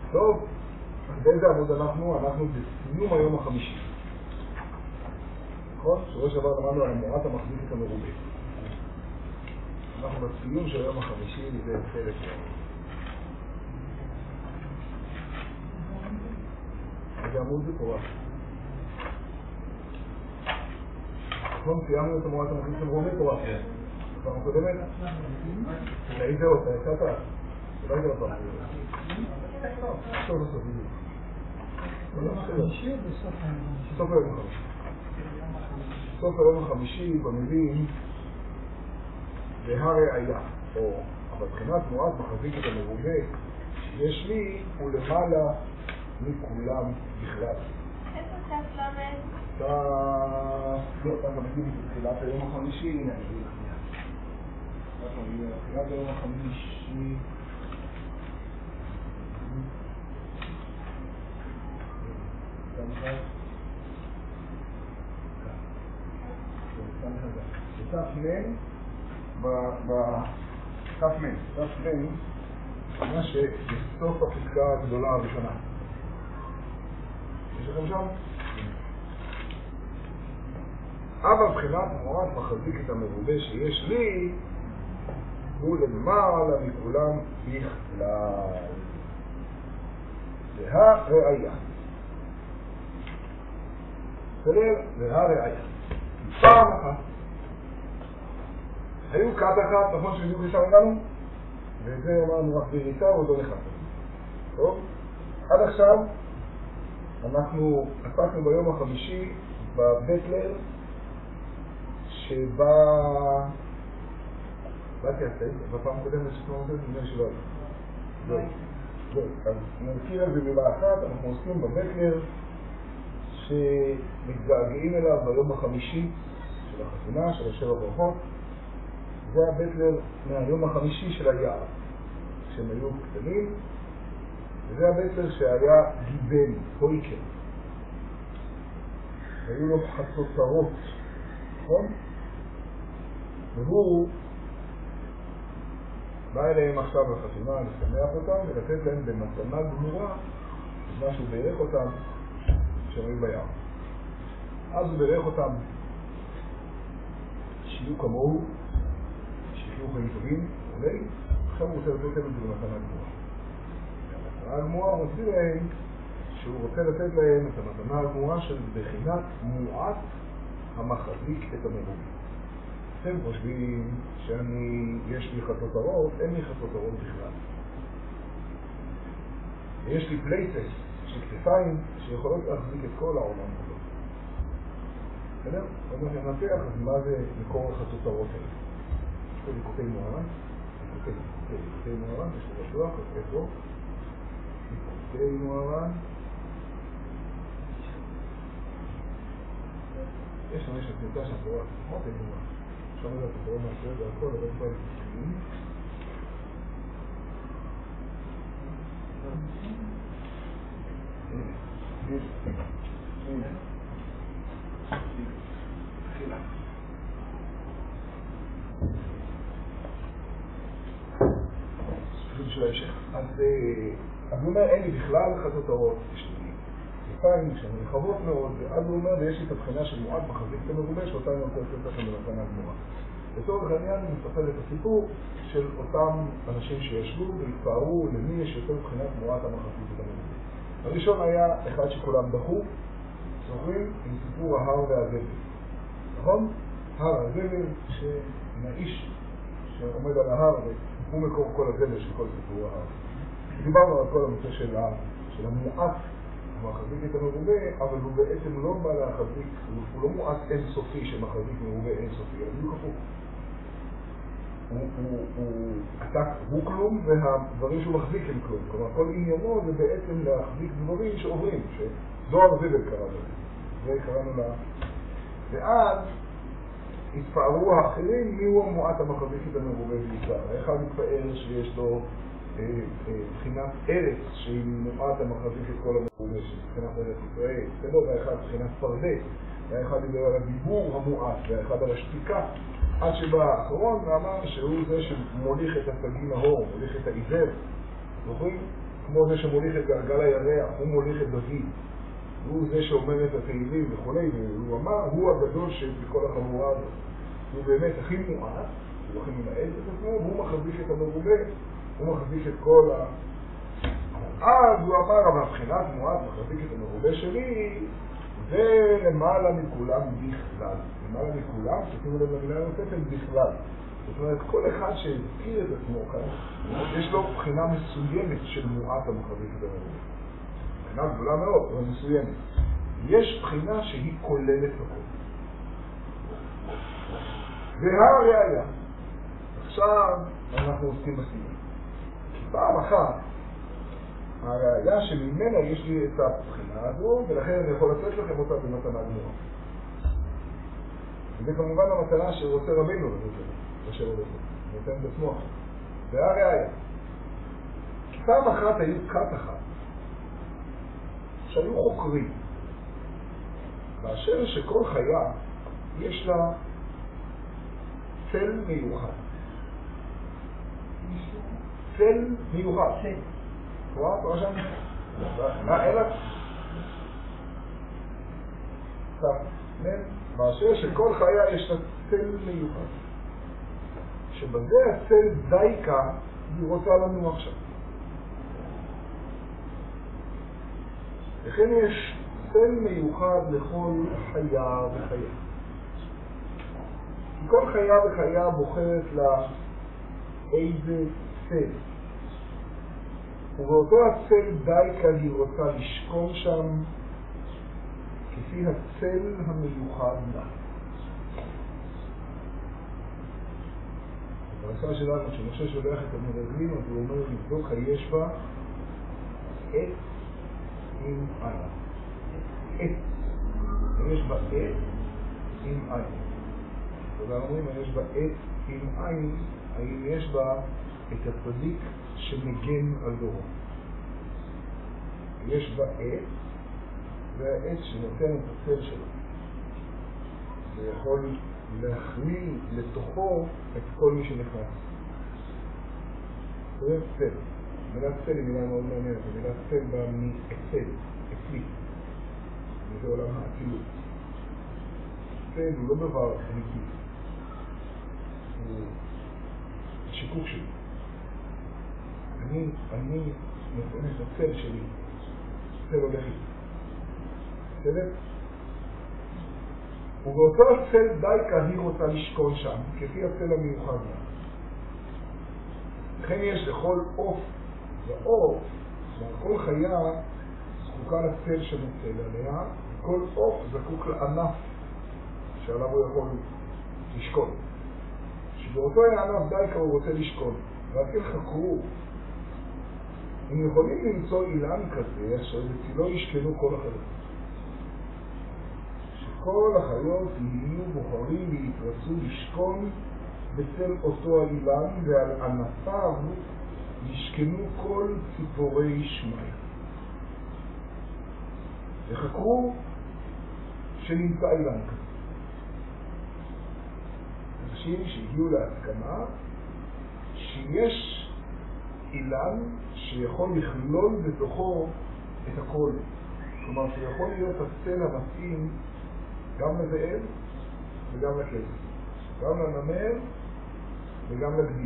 טוב, אז באיזה עמוד אנחנו? אנחנו בסיום היום החמישי. נכון? שבוע שעבר למדנו על המועט המחזיק את המרובה. אנחנו בסיום של היום החמישי, זה חלק שלנו. איזה עמוד זה פורש? נכון, סיימנו את המועט המחזיק את המרובה פורש. פעם הקודמת? איזה עוד? אתה יצאת? אולי זה לא פעם. סוף בדיוק. סוף היום החמישי. סוף היום החמישי במילים והראיה, או בבחינת מועט מחזיק את המרובה שיש לי הוא למעלה מכולם בכלל. איפה צף למד? לא, אתה מגיע בתחילת היום החמישי, הנה אני אגיד לך מיד. בתחילת היום החמישי תפמן תפמן מה שבסוף הפסקה הגדולה הראשונה יש לכם שם? אבל בחינת מועט מחזיק את המרובה שיש לי הוא למעלה מכולם בכלל והראיה והראיה פעם אחת היו קאט אחת, נכון שבדיוק לשם הגענו? ואת זה אמרנו רק בריצה ועוד לא נכנס. טוב? עד עכשיו אנחנו עסקנו ביום החמישי בבטלר שבא באתי הסעיד, בפעם קודמת שכמו זה נראה שלא היה. אז נזכיר על זה במה אחת, אנחנו עוסקים בבטלר שמתגעגעים אליו ביום החמישי של החתונה, של השבע ברכות. זה הבטלר מהיום החמישי של היער, כשהם היו קטנים, וזה הבטלר שהיה גיבן, פויקר. היו לו חצוצרות, נכון? והוא בא אליהם עכשיו לחתונה לשמח אותם ולתת להם במתנה גמורה את מה שהוא בירך אותם כשהם היו ביער. אז הוא בירך אותם שיהיו כמוהו, שיחיו חיים טובים, אולי, עכשיו הוא רוצה לתת להם את זה במתנה גמורה. המתנה הגמורה הוא מסביר להם שהוא רוצה לתת להם את המתנה הגמורה של בחינת מועט המחזיק את המרובה. אתם חושבים יש לי חצוצרות, אין לי חצוצרות בכלל. יש לי פלייטס של כתפיים שיכולות להחזיק את כל העולם כולו. בסדר? עוד מעט ננתח, אז מה זה מקור החצוצרות האלה? יש פה ליקוטי מוהר"ן, ליקוטי מוהר"ן, יש פה בשלוח, אז איפה? ליקוטי מוהר"ן. יש שם נמצא שם תורה, מה זה מוהר"ן? שם זה התורה מהסרט והכל, אבל כבר מתחילים. אז הוא אומר, אין לי בכלל חצוצרות, יש לי כתפיים שהן רחבות מאוד, ואז הוא אומר, ויש לי את הבחינה של מועט מחזיק את המרובה, שאותה אני רוצה לתת לכם במתנה גמורה. לצורך העניין הוא מספר את הסיפור של אותם אנשים שישבו והתפארו למי יש יותר מבחינת מועט המחזיק את המרובה. הראשון היה אחד שכולם דחו, זוכרים? עם סיפור ההר והזבל. נכון? הר הזבל, שהאיש שעומד על ההר הוא מקור כל הזבל של כל סיפור ההר. דיברנו על כל הנושא של המועט המחזיק את המרובה, אבל הוא בעצם לא בא להחזיק, הוא לא מועט אינסופי שמחזיק מרובה אינסופי, אלא הוא כפוך. הוא כלום והדברים שהוא מחזיק הם כלום. כלומר, כל עניינו זה בעצם להחזיק דברים שעוברים, שזוהר זבל קרא לזה. זה קראנו לה. ואז התפארו האחרים מי הוא המועט המחזיק את המרובה בעיקר. האחד מתפאר שיש לו בחינת ארץ שהיא מועט המחזיק את כל המרובה של בחינת ארץ ישראל. זה לא, והאחד בחינת פרדס, והאחד דיבר על הדיבור המועט, והאחד על השתיקה. עד שבא האחרון ואמר שהוא זה שמוליך את הסגים ההור, מוליך את העיוור. זוכרים? כמו זה שמוליך את גלגל הירח, הוא מוליך את דוד, הוא זה שאומר את התהילים וכו', והוא אמר, הוא הגדול שבכל החבורה הזאת. הוא באמת הכי מועט, הוא הכי מנהל את עצמו, והוא מחזיק את המרובה, הוא מחזיק את כל ה... אז הוא אמר, אבל מבחינת מועט מחזיק את המרובה שלי, זה למעלה מכולם בכלל. למעלה מכולם, שתשימו לב למילה נוספת, בכלל. זאת אומרת, כל אחד שהזכיר את עצמו כאן, יש לו בחינה מסוימת של מועט המחזיק את המרובה. בחינה גדולה מאוד, אבל מסוימת. יש בחינה שהיא כוללת הכל. והראיה. עכשיו אנחנו עוסקים בסיום. כי פעם אחת, הראיה שממנה יש לי את הבחינה הזו, ולכן אני יכול לתת לכם אותה במתנה גמורה. וזה כמובן המתנה שרוצה רבינו לשאול את זה. נותן בעצמו. והראיה. כי פעם אחת היו כת אחת, שהיו חוקרים, באשר שכל חיה יש לה צל מיוחד. צל מיוחד. רואה? תראה שם? מה אלא? באשר שכל חיה יש לה צל מיוחד. שבזה הצל דייקה היא רוצה לנו עכשיו. לכן יש צל מיוחד לכל חיה וחיה. כי כל חיה וחיה בוחרת לה איזה צל. ובאותו הצל דייקה היא רוצה לשכון שם כפי הצל המיוחד לה. ברסה שלנו, כשמשה שולח את המרגלים, אז הוא אומר לבדוק היש בה עת עם עין. עת. יש בה עת עם עין. וגם אומרים, יש בה עת עם עין, האם יש בה את הצדיק שמגן על דורו. יש בה עת, והעת שנותן את הצל שלו. זה יכול להכליל לתוכו את כל מי שנכנס. זה צל. מילת צל היא מילה מאוד מעניינת. מילת צל באה מאצל, אצלי. וזה עולם האצילות. צל הוא לא דבר חליקי. הוא שיקוף שלי. אני נותן את הצל שלי. צל הולך לי. בסדר? ובאותו הצל דייקה היא רוצה לשכון שם, כפי הצל המיוחד לה. לכן יש לכל עוף ועוף, כל חיה זקוקה לצל שנוצל עליה, כל עוף זקוק לענף שעליו הוא יכול לשכון. שבאותו הענף דייקה הוא רוצה לשכון. רק כן חקרו, הם יכולים למצוא אילן כזה, שבצילו ישכנו כל החיות. כל החיות יהיו בוחרים ויתרצו לשכון בצל אותו האילן, ועל ענפיו ישכנו כל ציפורי שמיים. וחקרו שנמצא אילן כזה. אנשים שהגיעו להסכמה שיש אילן שיכול לכלול בתוכו את הכל. כלומר שיכול להיות הצל המתאים גם לזאב וגם לכלב, גם לנמר וגם לגדי.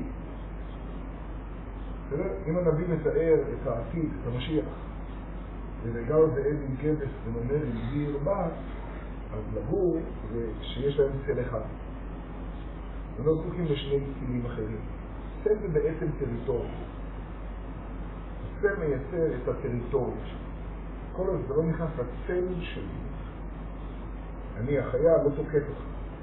אם הנביא מתאר את העתיד, את המשיח, וגם זאב עם כבש ונמר עם גדי רבה, אז לגור זה שיש להם צל אחד. הם לא זקוקים לשני צלים אחרים. צל זה בעצם טריטוריה. הצל מייצר את הטריטוריה שלו. כל עוד זה לא נכנס לצל שלי, אני החיה לא תוקף אותך.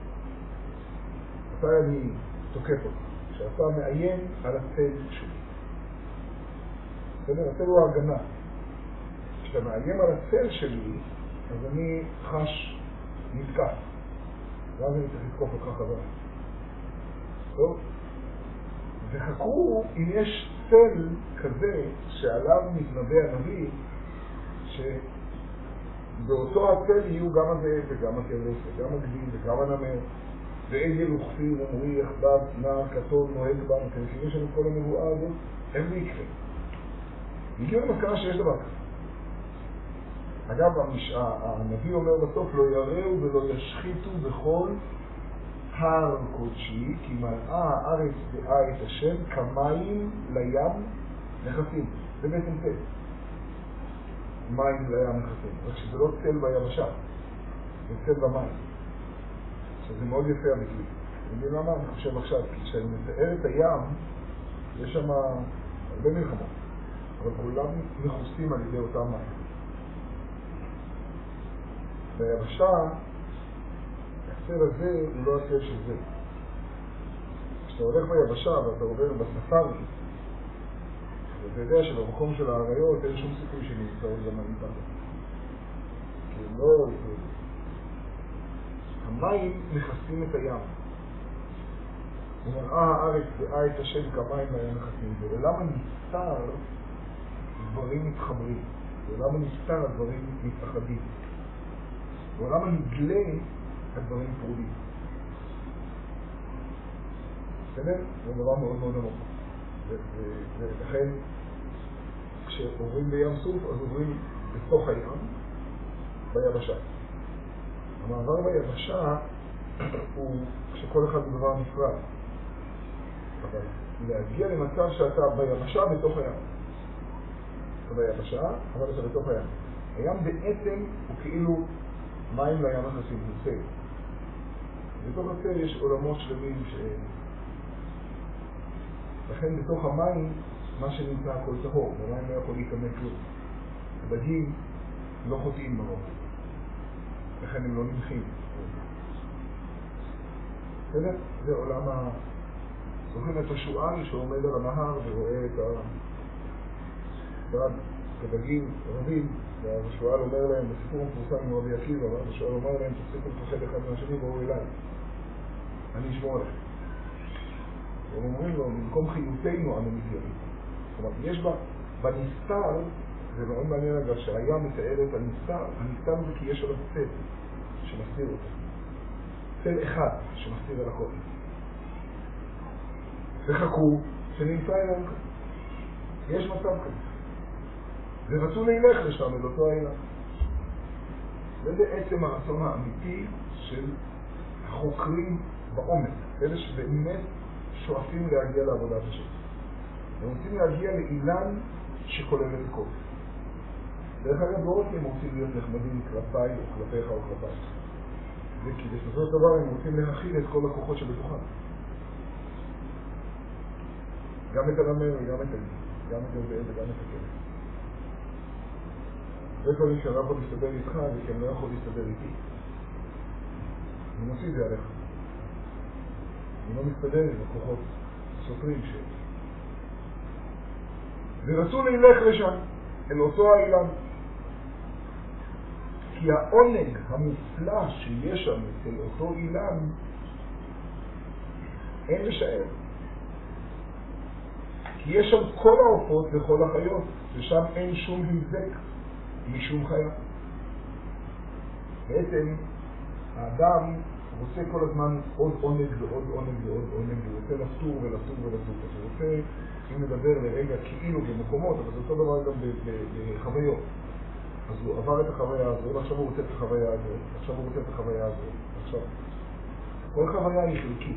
מתי אני תוקף אותך? כשאתה מאיים על הצל שלי. בסדר? הצל הוא ההגנה. כשאתה מאיים על הצל שלי, אז אני חש נתקף. ואז אני צריך לתקוף אותך חזרה. טוב? וחקרו אם יש צל כזה שעליו מתנבא הנביא, שבאותו הצל יהיו גם הזאב וגם הכבש וגם הגדי וגם הנמר ועגל וכפיר ומורי יחדיו נער קטון נוהג בנו. כדי שיש לנו כל הנבואה הזאת, איך זה יקרה? הגיעו למסקנה שיש דבר כזה. אגב, הנביא אומר בסוף, לא יראו ולא ישחיתו בכל הר קודשי, כי מלאה הארץ דעה את השם כמים לים נכסים. זה בעצם צל. מים לים נכסים. רק שזה לא צל ביבשה, זה צל במים. שזה מאוד יפה הביטוי. אני למה אני חושב עכשיו, כי כשאני מתאר את הים, יש שם הרבה מלחמות, אבל כולם מכוסים על ידי אותם מים. ביבשה, הצל הזה הוא לא הצל של זה. כשאתה הולך ביבשה ואתה עובר בספארי, ואתה יודע שבמקום של האריות אין שום סיכוי שנמצאות זמנים פעם. כי הם לא... המים מכסים את הים. ומראה הארץ דעה את השם כמים לים נכסים. ולעולם הנסתר דברים מתחברים. ולעולם הנסתר הדברים מתאחדים. ולעולם הנגלה הדברים פרודים. בסדר? זה דבר מאוד מאוד עמוק. ולכן כשעוברים בים סוף אז עוברים בתוך הים ביבשה. המעבר ביבשה הוא כשכל אחד הוא דבר נפרד. אבל להגיע למצב שאתה ביבשה בתוך הים. אתה ביבשה, אבל אתה בתוך הים. הים בעצם הוא כאילו מים לים נכסים, הוא צל. בתוך הצל יש עולמות שלמים לכן בתוך המים מה שנמצא הכל טהור, במים לא יכול להיכנס כלום. הדגים לא חוטאים ברוב. לכן הם לא נמחים. בסדר? זה עולם זוכרים את השועל שעומד על הנהר ורואה את הדגים רבים, ואז השועל אומר להם, בסיפור המפורסם עם רבי עקיבא, ואז השועל אומר להם, תפסיקו לפחד אחד מהשני ובואו אליי. אני אשמור עליכם. והם אומרים לו, במקום חיותנו אנו מתיירים. זאת אומרת, יש בנסתר, זה מאוד מעניין אגב, שהים מתאר את הנסתר, הנסתר זה כי יש עליו צל שמסתיר אותו. צל אחד שמסתיר על הכל. וחכו שנמצא אליהם כזה. יש מצב כזה. ורצו להילך לשם אל אותו העילה. זה בעצם הרצון האמיתי של החוקרים בעומק. אלה שבאמת שואפים להגיע לעבודת השם. הם רוצים להגיע לאילן שכולל את הכל. דרך אגב, לא רוצים להיות נחמדים כלפיי או כלפיך או כלפיי. זה כי בסופו של דבר הם רוצים להכיל את כל הכוחות שבתוכם. גם את הרמר וגם את הגיא, גם את הזאב וגם את הכלב. זה דברים שאני לא יכול להסתדר איתך וכי אני לא יכול להסתדר איתי. אני מוציא את זה עליך. אני לא מסתדר עם הכוחות סותרים שלי. ורצו להילך לשם, אל אותו האילן. כי העונג המופלא שיש שם אצל אותו אילן אין לשער. כי יש שם כל העופות וכל החיות, ושם אין שום היזק משום חיה. בעצם האדם רוצה כל הזמן עוד עונג ועוד עונג ועוד עונג, הוא רוצה לסור ולסור ולסור. הוא רוצה, אם נדבר לרגע כאילו במקומות, אבל זה אותו דבר גם בחוויות. אז הוא עבר את החוויה הזו, ועכשיו הוא רוצה את החוויה הזו, עכשיו הוא רוצה את החוויה הזו, עכשיו. כל חוויה היא חלקית.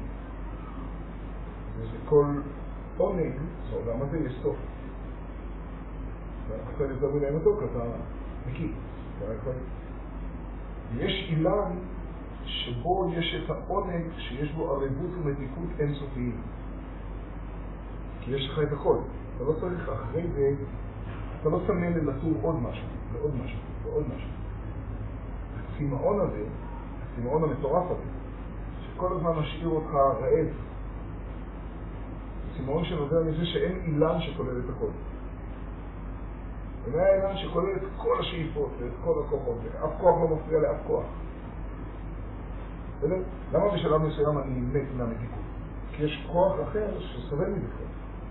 וכל עונג, בעולם הזה יש סוף. ואנחנו יכולים לזמן להם אותו, כי אתה מקיא. ויש אילן שבו יש את העונג שיש בו ערבות ומתיקות אינסופיים. כי יש לך את הכל. אתה לא צריך אחרי זה, אתה לא שמן ללסור עוד משהו, ועוד משהו, ועוד משהו. הסימאון הזה, הסימאון המטורף הזה, שכל הזמן משאיר אותך רעב, סימאון שנובע מזה שאין אילן שכולל את הכל. ומה האילן שכולל את כל השאיפות ואת כל הכוחות, ואף כוח לא מפריע לאף כוח. בסדר? למה בשלב מסוים אני מת מהמתיקות? כי יש כוח אחר שסובל מבכלל.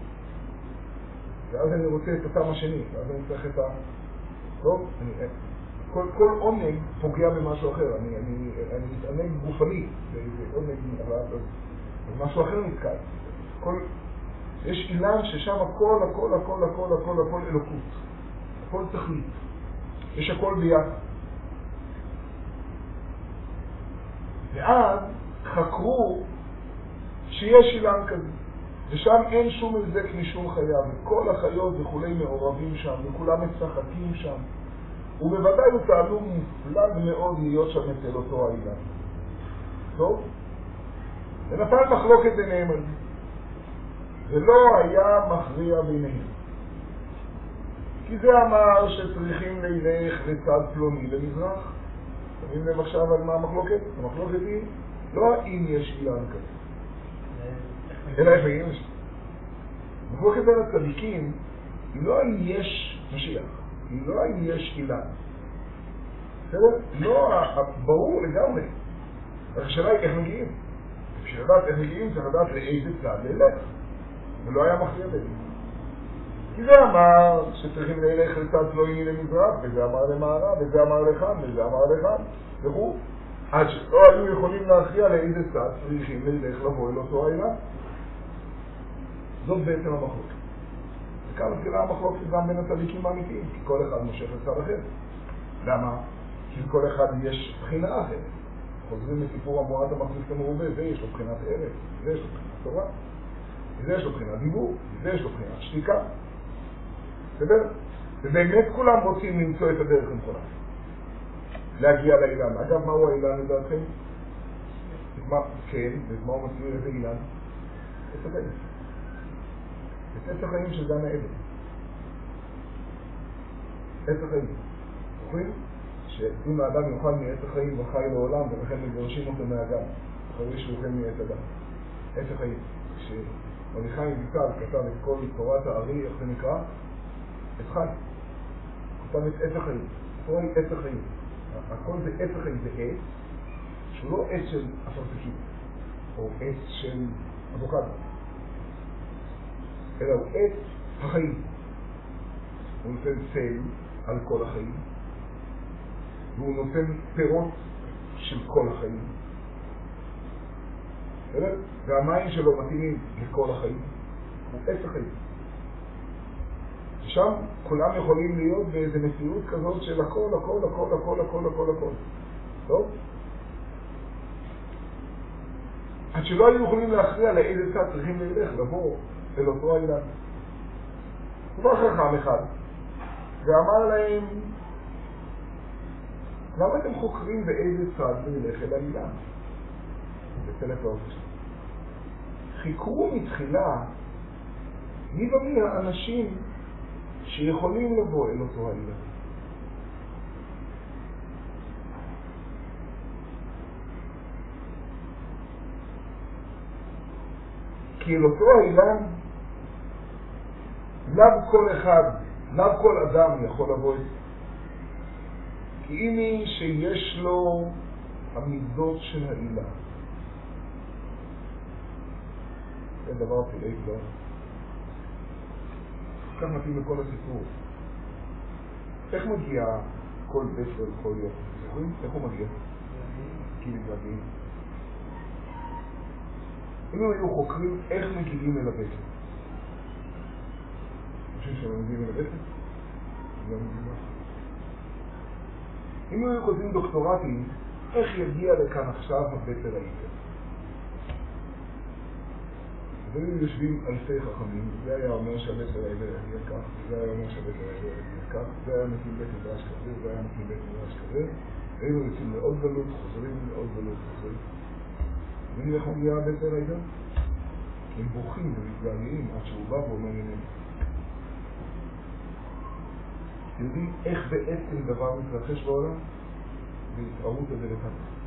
ואז אני רוצה את הטעם השני, ואז אני צריך את ה... טוב, כל עונג פוגע במשהו אחר. אני מתענג גופני, זה עונג, אבל משהו אחר נתקל. כל יש אילן ששם הכל אלוקות. הכל תכלית. יש הכל ביחד. ואז חקרו שיש אילן כזה. ושם אין שום הזק משום חיה, וכל החיות וכולי מעורבים שם, וכולם משחקים שם. ובוודאי הוא תעלום מופלג מאוד להיות שם אצל אותו האילן. טוב? ונפל מחלוקת ביניהם על זה. ולא היה מכריע ביניהם. כי זה אמר שצריכים ללך לצד פלוני למזרח. תמיד לב עכשיו על מה המחלוקת? המחלוקת היא לא האם יש אילן כזה. אלא איפה יש. מחלוקת בין הצדיקים היא לא אם יש משיח. היא לא אם יש אילן. בסדר? לא, ברור לגמרי. השאלה היא איך מגיעים. בשביל לדעת איך מגיעים צריך לדעת לאיזה צד ללך. ולא היה מכריע ביניהם. כי זה אמר שצריכים ללך לצד פלוני למזרח, וזה אמר למערב, וזה אמר לכאן, וזה אמר לכאן, וכו'. עד שלא היו יכולים להכריע לאיזה צד צריכים ללך לבוא אל אותו האילן. זאת בעצם המחלוקת. וכאן מתחילה המחלוקת גם בין הצדיקים האמיתיים, כי כל אחד מושך לצד אחר. למה? כי לכל אחד יש בחינה אחרת. חוזרים לסיפור המועט המחליף המרובה, זה יש לו בחינת ערך, זה יש לו בחינת תורה, זה יש לו בחינת דיבור, זה יש לו בחינת שתיקה. בסדר? ובאמת כולם רוצים למצוא את הדרך הנכונה. להגיע לאילן. אגב, מהו האילן לדעתכם? כן, ומה הוא מסביר איזה אילן? עץ החיים. את עץ החיים של גן העדן. עץ החיים. זוכרים? שאם האדם יאכל מעץ החיים וחי לעולם, ולכן מגרשים אותו מהגן. אחרי שהוא אוכל מעץ אדם. עץ החיים. כשמרדכי ויטל כתב את כל תורת הארי, איך זה נקרא? עץ חי. כתב את עץ החיים. התורה היא עץ החיים. הכל זה עץ החיים, זה עץ שהוא לא עץ של אפרסקים או עץ של אבוקדו, אלא הוא עץ החיים. הוא נותן צל על כל החיים, והוא נותן פירות של כל החיים, והמים שלו מתאימים לכל החיים. הוא עץ החיים. שם כולם יכולים להיות באיזו מציאות כזאת של הכל. טוב? עד שלא היו יכולים להכריע לאיזה צד צריכים ללך, לבוא אל אותו האילן. הוא בא חכם אחד ואמר להם, למה אתם חוקרים באיזה צד ללך אל האילן? בצלת האופן. חיכרו מתחילה מי ומי האנשים שיכולים לבוא אל אותו האילן. כי אל אותו האילן לאו כל אחד, לאו כל אדם יכול לבוא. כי אם מי שיש לו המידות של האילן. זה דבר פלאי גדול. כך מתאים לכל הסיפור. איך מגיע כל בית וכל יום? זוכרים? איך הוא מגיע? כי מתגעגעים. אם היו חוקרים איך מגיעים אל הבית, חושבים שהם מגיעים אל הבית? לא מגיעים. אם היו כותבים דוקטורטים, איך יגיע לכאן עכשיו הבית ראיתם? והיו יושבים אלפי חכמים, זה היה אומר שהבית ראיתם יגיע כך, זה היה אומר שהבית ראיתם יגיע כך, זה היה מקים בית מדרש כזה, זה היה מקים בית מדרש כזה, היו יוצאים לעוד גלות, חוזרים לעוד גלות, חוזרים. ואני איך מגיע הבית ראיתם? הם בוכים ומתגעגעים עד שהוא בא ואומר איננו. יודעים איך בעצם דבר מתרחש בעולם? והתערות הזה לכאן.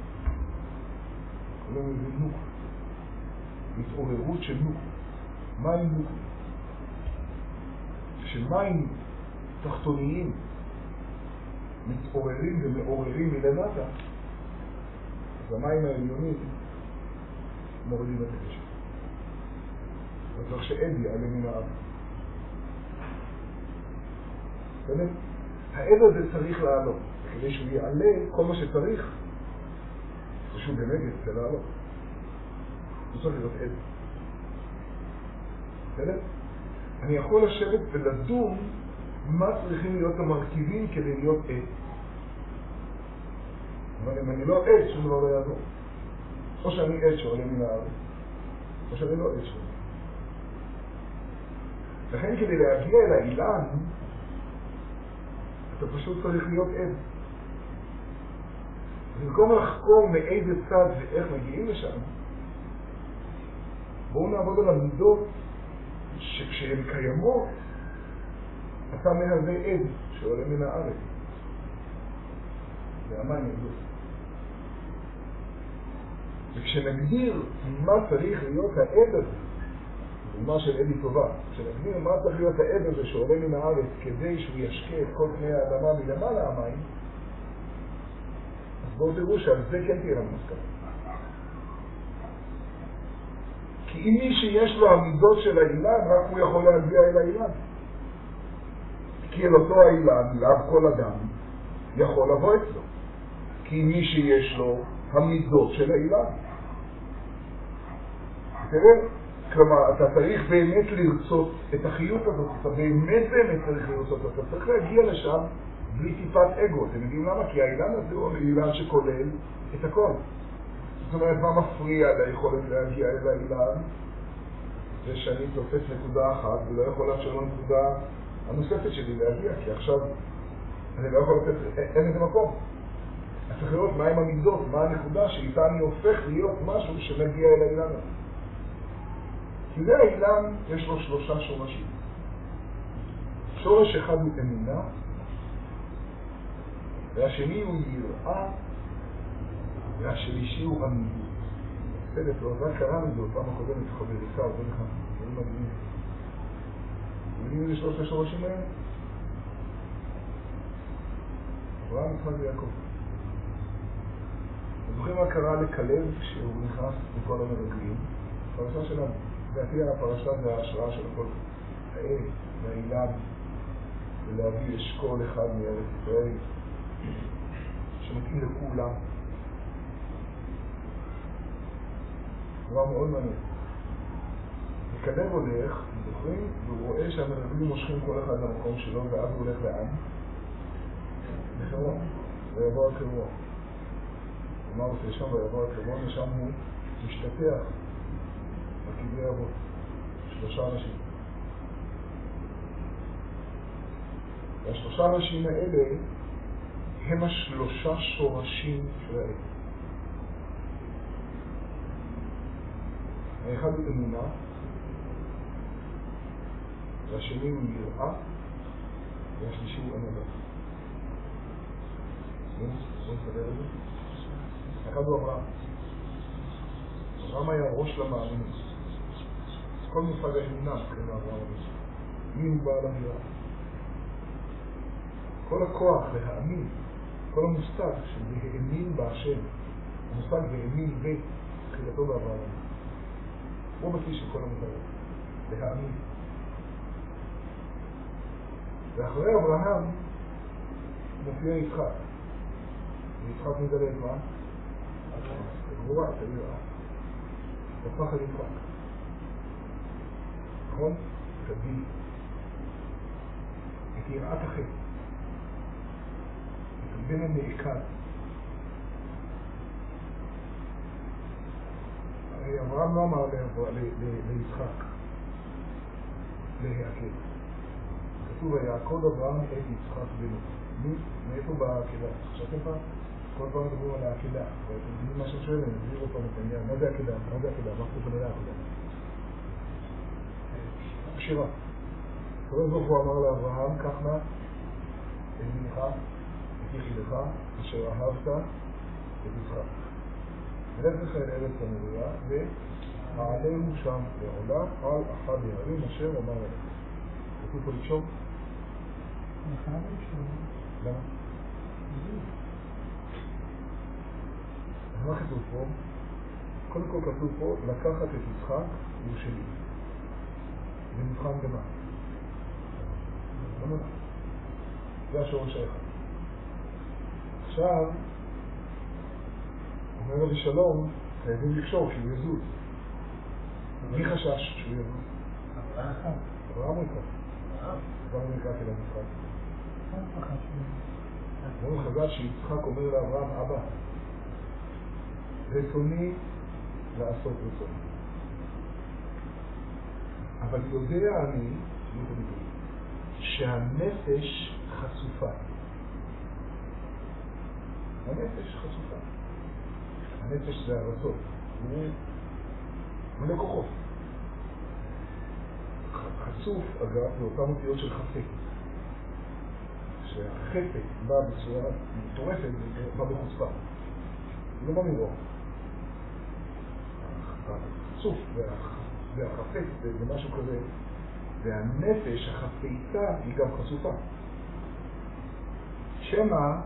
כולם זה נוק. התעוררות של נוק. מים נוק. שמים תחתוניים מתעוררים ומעוררים מלמטה, אז המים העליונים מורידים את הקשר. וצריך שעד יעלה מן האב. באמת, העד הזה צריך לעלות. וכדי שהוא יעלה, כל מה שצריך, זה שהוא באמת יצא לעלות. הוא צריך להיות עד. בסדר? אני יכול לשבת ולדון מה צריכים להיות המרכיבים כדי להיות עד. אבל אם אני לא עד, שום דבר לא יעזור. או שאני עד שעולה מן הארץ, או שאני לא עד שעולה. לכן כדי להגיע אל האילן, אתה פשוט צריך להיות עד. במקום לחקור מאיזה צד ואיך מגיעים לשם, בואו נעבוד על המידות שכשהן קיימות, אתה מהווה עד שעולה מן הארץ. והמים ירדו. וכשנגדיר מה צריך להיות העד הזה, דוגמה של עדי טובה, כשנגדיר מה צריך להיות העד הזה שעולה מן הארץ כדי שהוא ישקה את כל פני האדמה מלמעלה המים, אז בואו תראו שעל זה כן תהיה לנו מסקנה. כי אם מי שיש לו המידות של האילן, רק הוא יכול להגיע אל האילן. כי אל אותו האילן, לאו כל אדם, יכול לבוא אצלו. כי מי שיש לו המידות של האילן. תראה, כלומר, אתה צריך באמת לרצות את החיות הזאת, אתה באמת צריך לרצות אותה, אתה צריך להגיע לשם בלי טיפת אגו. אתם יודעים למה? כי האילן הזה הוא אילן שכולל את הכל. זאת אומרת, מה מפריע ליכולת להגיע אל האילן? זה שאני תופס נקודה אחת ולא יכול לאפשר לנקודה הנוספת שלי להגיע, כי עכשיו אני לא יכול לתת, אין איזה מקום. אני צריך לראות מהם המידות, מה הנקודה שאיתה אני הופך להיות משהו שמגיע אל האילן הזה. כי זה האילן, יש לו 3 שורשים. שורש אחד הוא אמונה, והשני הוא יראה, והשלישי הוא עמידות. בסדר, זה קרה מזה, פעם הקודמת חבריקה, עובד לך, דברים מדהימים. יודעים איזה 3 השורשים האלה? אברהם, יצחק ויעקב. זוכרים מה קרה לכלב כשהוא נכנס לכל המרגלים? הפרשה שלנו. לדעתי הפרשה זה ההשראה של הכל. העד והאילן, ולהביא אשכול אחד מארץ ישראל, שמתאים לכולם. דבר מאוד מעניין. וכלב הולך, זוכרים, והוא רואה שהמרגלים מושכים כל אחד למקום שלו, ואז הוא הולך לאן? לחברון. ויבוא על חברון. ומה הוא עושה שם? ויבוא על חברון, ושם הוא משתתח בקברי אבות. 3 אנשים. וה3 אנשים האלה הם 3 שורשים של העד. האחד הוא אמונה, והשני הוא יראה, והשלישי הוא ענווה. בואו נסדר את זה. האחד הוא אברהם. אברהם היה ראש למאמין. כל מושג האמונה קוראים לאברהם. מי הוא בעל המירה? כל הכוח להאמין, כל המושג של להאמין בהשם, המושג להאמין בתחילתו באברהם. הוא בסיס של כל המושג, להאמין. ואחרי אברהם מופיע יצחק. ויצחק מגלה את מה? את הגבורה, את היראה. את הפחד יצחק. נכון? את הדין. את יראת החטא. את הבן הנעקד. הרי אברהם לא אמר ליצחק להיעקד. כתוב ויעקוד אברהם את יצחק בנו. מאיפה בעקדה? חשבתם פעם? כל פעם מדברים על העקדה. ואתם יודעים מה ששואל, אני אסביר אותו בעניין. מה זה עקדה? מה זה עקדה? מה חושב על העקדה? שירה. קודם זאת הוא אמר לאברהם, קח נא את בנך, את יחידך, אשר אהבת את יצחק. ולך לך אל ארץ המוריה, ועלינו שם לעולה על אחד הערים אשר אמר אליך. כתוב פה לקשור? למה? אז מה כתוב פה? קודם כל כתוב פה, לקחת את יצחק הוא שלי. זה מבחן במה. אמונה. זה השורש האחד. עכשיו, אומר לי שלום, חייבים לקשור כי הוא יזוז. מי חשש שהוא יזוז? אברהם הוא איתך. אברהם הוא נקרא של המשחק. אמרו חז"ל שיצחק אומר לאברהם, אבא, רצוני לעשות רצוני. אבל יודע אני שהנפש חשופה. הנפש חשופה. הנפש זה הרצון. מלא כוחות. חשוף, אגב, לאותן אותיות של חפק. שהחפק בא בצורה מטורפת, בא בחוצפה. זה לא בא מרוע. החשוף והחפק זה משהו כזה. והנפש, החפצה, היא גם חשופה. שמה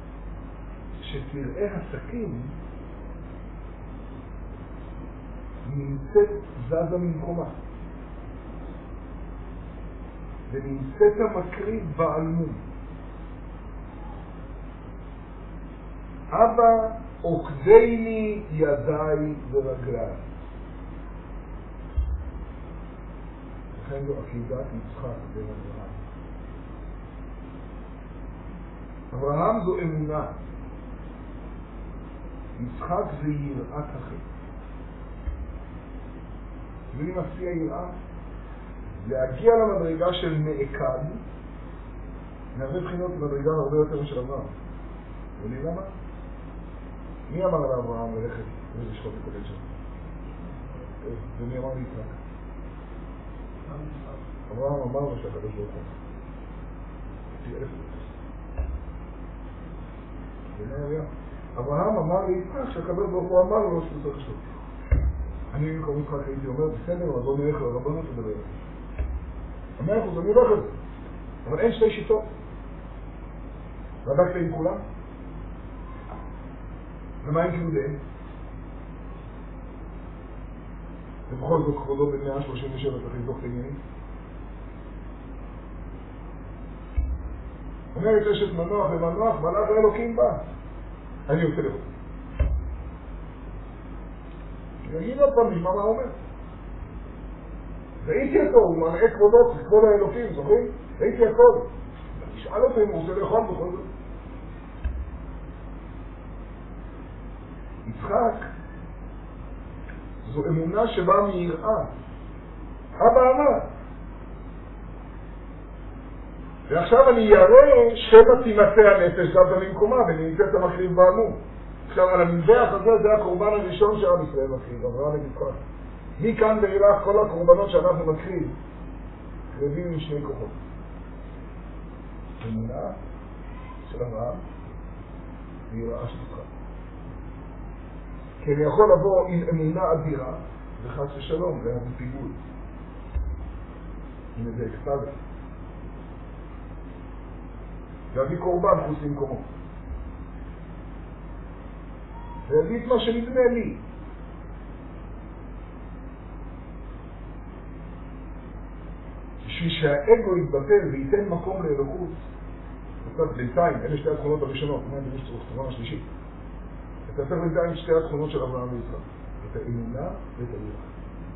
שתראה הסכין נמצאת זזה ממקומה. ונמצאת המקריב בעלמום. אבא עוקדני ידיי ורגליי. לכן זו עקידת יצחק בן אברהם. אברהם זו אמונה. יצחק זה יראת החטא. ומי מציע יראה? להגיע למדרגה של מעקד, מהרבה בחינות מדרגה הרבה יותר משל אברהם. ואני למה? מי אמר לאברהם ללכת ולשחוט את הבן שלו? ומי אמר ליצחק? אברהם אמר לו שהקדוש ברוך הוא. תהיה אלף ומה היה? אברהם אמר ליצחק שהקדוש ברוך הוא אמר לו שהוא צריך לשחוט. אני במקום יצחק הייתי אומר, בסדר, אבל לא נלך לרבנות לדבר. 100%, אני הולך את זה. אבל אין שתי שיטות. בדקת עם כולם? ומה עם כבודיהם? ובכל זאת כבודו בין 137 צריך לבדוק את העניינים. אומרת אשת מנוח ומנוח, מלאך האלוקים בא. אני יוצא לראות. נגיד עוד פעם, נשמע מה הוא אומר. ראיתי אותו, הוא מראה כבודות, כבוד האלוקים, זוכרים? ראיתי הכל. תשאל אותו אם הוא רוצה לאכול בכל זאת. יצחק זו אמונה שבאה מיראה. אבא אמר. ועכשיו אני יראה שמא תימצא הנפש גם במקומה ונמצאת המקריב בעלמום. עכשיו על המזבח הזה זה הקורבן הראשון שעם ישראל מקריב, אברהם ויצחק. מכאן ואילך כל הקורבנות שאנחנו מקריב קרבים עם שני כוחות. אמונה של אברהם ויראה של יצחק. כי אני יכול לבוא עם אמונה אדירה וחס ושלום, זה היה בפיגול. עם איזה אקסטאזה. להביא קורבן חוץ למקומו. להביא את מה שנדמה לי. בשביל שהאגו יתבטל וייתן מקום לאלוקות. זאת בינתיים, אלה שתי התכונות הראשונות, מה אני צריך תכונה השלישית. אתה צריך בינתיים שתי התכונות של אברהם ויצחק. את האמונה ואת היראה.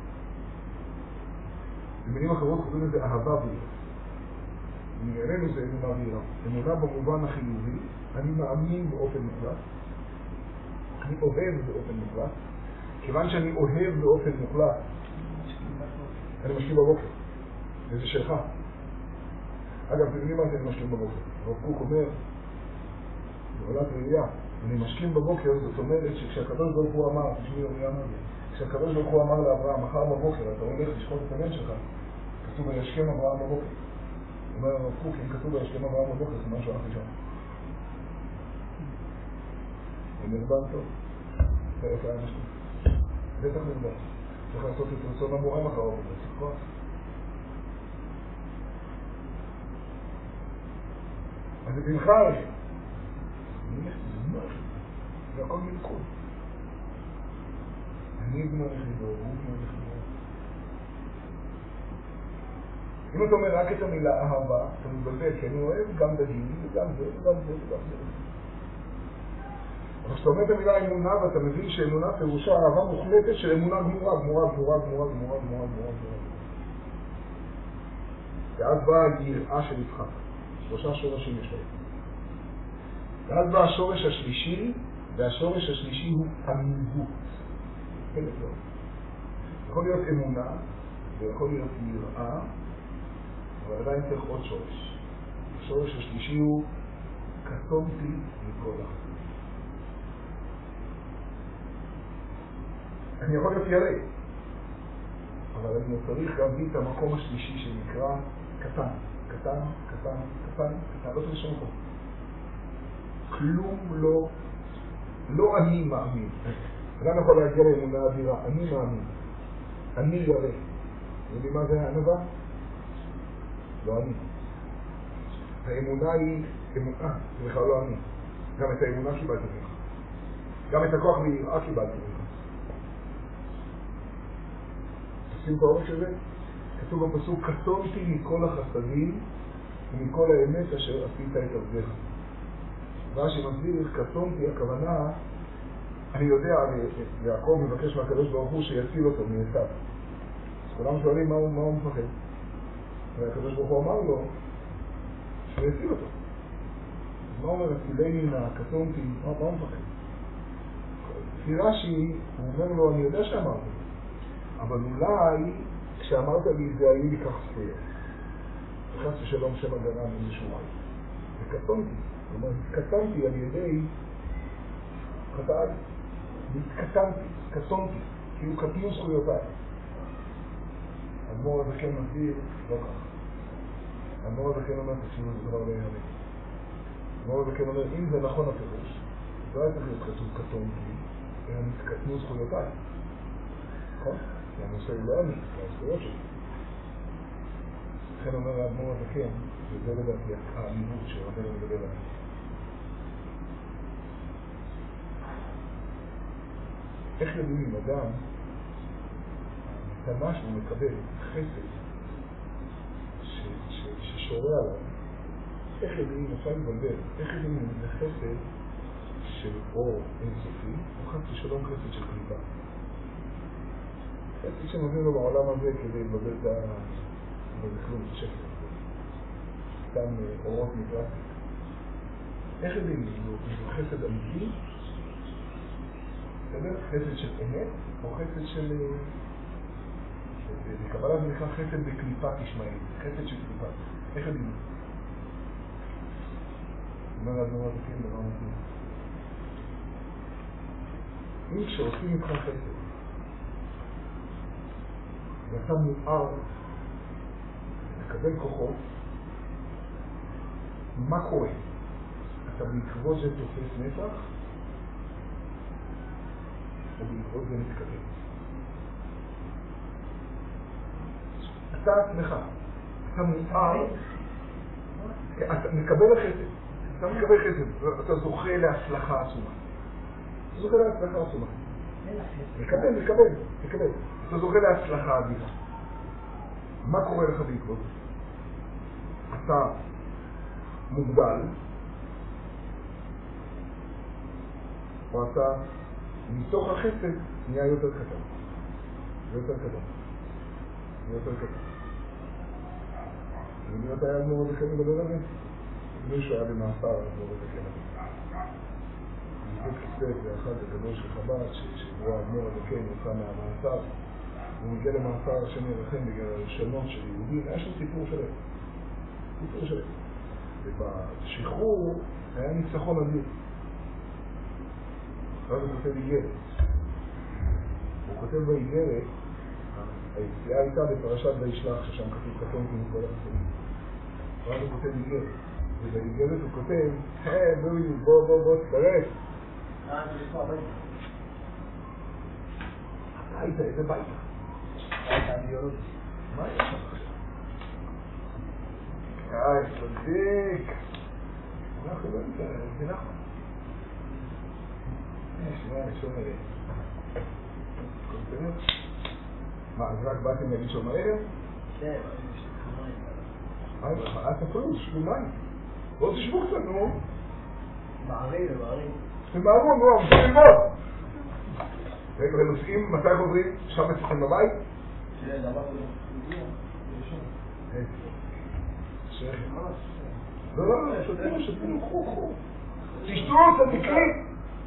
במילים אחרות קוראים לזה אהבה ויראה. נראה זה אמונה ויראה. אמונה במובן החיובי, אני מאמין באופן מוחלט. אני אוהב באופן מוחלט. כיוון שאני אוהב באופן מוחלט, אני משקיע בבוקר. וזה שלך. אגב, במילים מה זה אני משקיע בבוקר? הרב קוק אומר, בעולת ראייה, אני משקיע בבוקר, זאת אומרת שכשהקדוש ברוך הוא אמר, תשמעי ראייה מה זה, כשהקדוש ברוך הוא אמר לאברהם, מחר בבוקר אתה הולך לשחוט את הבן שלך, כתוב וישכם אברהם בבוקר. אומר הרב קוק, אם כתוב וישכם אברהם בבוקר, זה משהו אחר שם. זה נרבן טוב. פרק היה משהו. בטח נרבן. צריך לעשות את רצון המורה מחר בבוקר. סיכוח. אז זה בנך הרי. זה הכל מלכות. אני בנו יחידו, הוא בנו יחידו. אם אתה אומר רק את המילה אהבה, אתה מבלבל, כי אני אוהב גם דגים, וגם זה, וגם זה, וגם זה. אבל כשאתה אומר את המילה אמונה, ואתה מבין שאמונה פירושה אהבה מוחלטת של אמונה גמורה, גמורה, גמורה, גמורה, גמורה, גמורה, גמורה. ואז באה יראה של יצחק. 3 שורשים יש להם. ואז בא השורש השלישי, והשורש השלישי הוא עמידות. חלק לא. יכול להיות אמונה, ויכול להיות יראה, אבל עדיין צריך עוד שורש. השורש השלישי הוא קטונתי מכל החיים. אני יכול להיות ירא, אבל אני צריך להביא את המקום השלישי שנקרא קטן. קטן, קטן, קטן, קטן, לא צריך לשום מקום. כלום לא אני מאמין. אדם יכול להגיע לאמונה אדירה, אני מאמין. אני ירא. יודעים מה זה הענווה? לא אני. האמונה היא אמונה, זה בכלל לא אני. גם את האמונה קיבלתי ממך. גם את הכוח ויראה קיבלתי ממך. תשים את האורך של זה? כתוב בפסוק, קטונתי מכל החסדים ומכל האמת אשר עשית את עבדך. רש"י מסביר, קטונתי, הכוונה, אני יודע, יעקב מבקש מהקדוש ברוך הוא שיציל אותו מעשיו. אז כולם שואלים מה הוא מפחד. והקדוש ברוך הוא אמר לו שהוא יציל אותו. אז מה אומר, הצילני קטונתי, מה הוא מפחד? לפי רש"י, הוא אומר לו, אני יודע שאמרתי, אבל אולי כשאמרת לי זה היו לי כך זכויות. חס ושלום שם הגנה מאיזשהו רעי. וקטונתי. זאת אומרת, התקטנתי על ידי חטאי. התקטנתי, קטונתי, כי הוא קטנו זכויותיי. האדמו"ר הזה כן מסביר, לא כך. האדמו"ר הזה כן אומר, תקשיבו, זה דבר לא יאמן. האדמו"ר הזה כן אומר, אם זה נכון הפירוש, לא היה צריך להיות כתוב קטונתי, אלא נתקטנו זכויותיי. נכון? כי הנושא הוא לא אני, זה הזכויות שלי. לכן אומר האדמו"ר הזה כן, וזה לדעתי העמידות שרבנו מדבר עליו. איך יודעים אם אדם מתמש ומקבל חסד ששורה עליו? איך יודעים, אפשר לבלבל, איך יודעים אם זה חסד של אור אינסופי או חס ושלום חסד של קליפה? חסד שנותנים לו בעולם הזה כדי לבלבל את בכלום, זה שקר. סתם אורות מפלסטיק. איך יודעים אם זה חסד אמיתי? חסד של אמת או חסד של... בקבלה זה נקרא חסד בקליפה תשמעית, חסד של קליפה. איך יודעים? אומר אז נורא זקין דבר מתאים. אם כשעושים איתך חסד ואתה מואר לקבל כוחות, מה קורה? אתה בעקבות זה תופס נפח או בעקבות זה מתקדם? אתה עצמך, אתה מואר, אתה מקבל חסד, אתה מקבל חסד, אתה זוכה להצלחה עצומה. אתה זוכה להצלחה עצומה. מקבל. אתה זוכה להצלחה אדירה. מה קורה לך בעקבות? אתה מוגדל, או אתה מתוך החסד נהיה יותר קטן. ולהיות היה אדמו"ר הזקן לדבר על זה? מישהו היה במאסר אדמו"ר הזקן הזה. לפני כסף זה אחד הגדול של חב"ד, שבו האדמו"ר הזקן יצא מהמאסר, והוא מגיע למאסר השם ירחם בגלל הראשונות של יהודים. היה שם סיפור שלם. ובשחרור היה ניצחון אדיר. ואז הוא כותב איגרת. הוא כותב באיגרת, היציאה הייתה בפרשת וישלח, ששם כתוב קטונתי מכל החסדים. ואז הוא כותב איגרת. ובאיגרת הוא כותב, לואי, בוא, תצטרף. הביתה, איזה ביתה? מה יש שם? צדיק. אנחנו לא נמצא, זה נכון. שנייה, אני שומע לי. קונטנט? מה, אז רק באתם להגיד שומע לי? כן, אל תפריעו, תשבו מים. בואו תשבו קצת, נו. מערים. תמהרו, נו, אבל תלמוד. רגע, ונוסעים, מתי חוזרים? שם אצלכם בבית? כן, אמרנו. לא, שותים, חו. תשתו, צדיקים.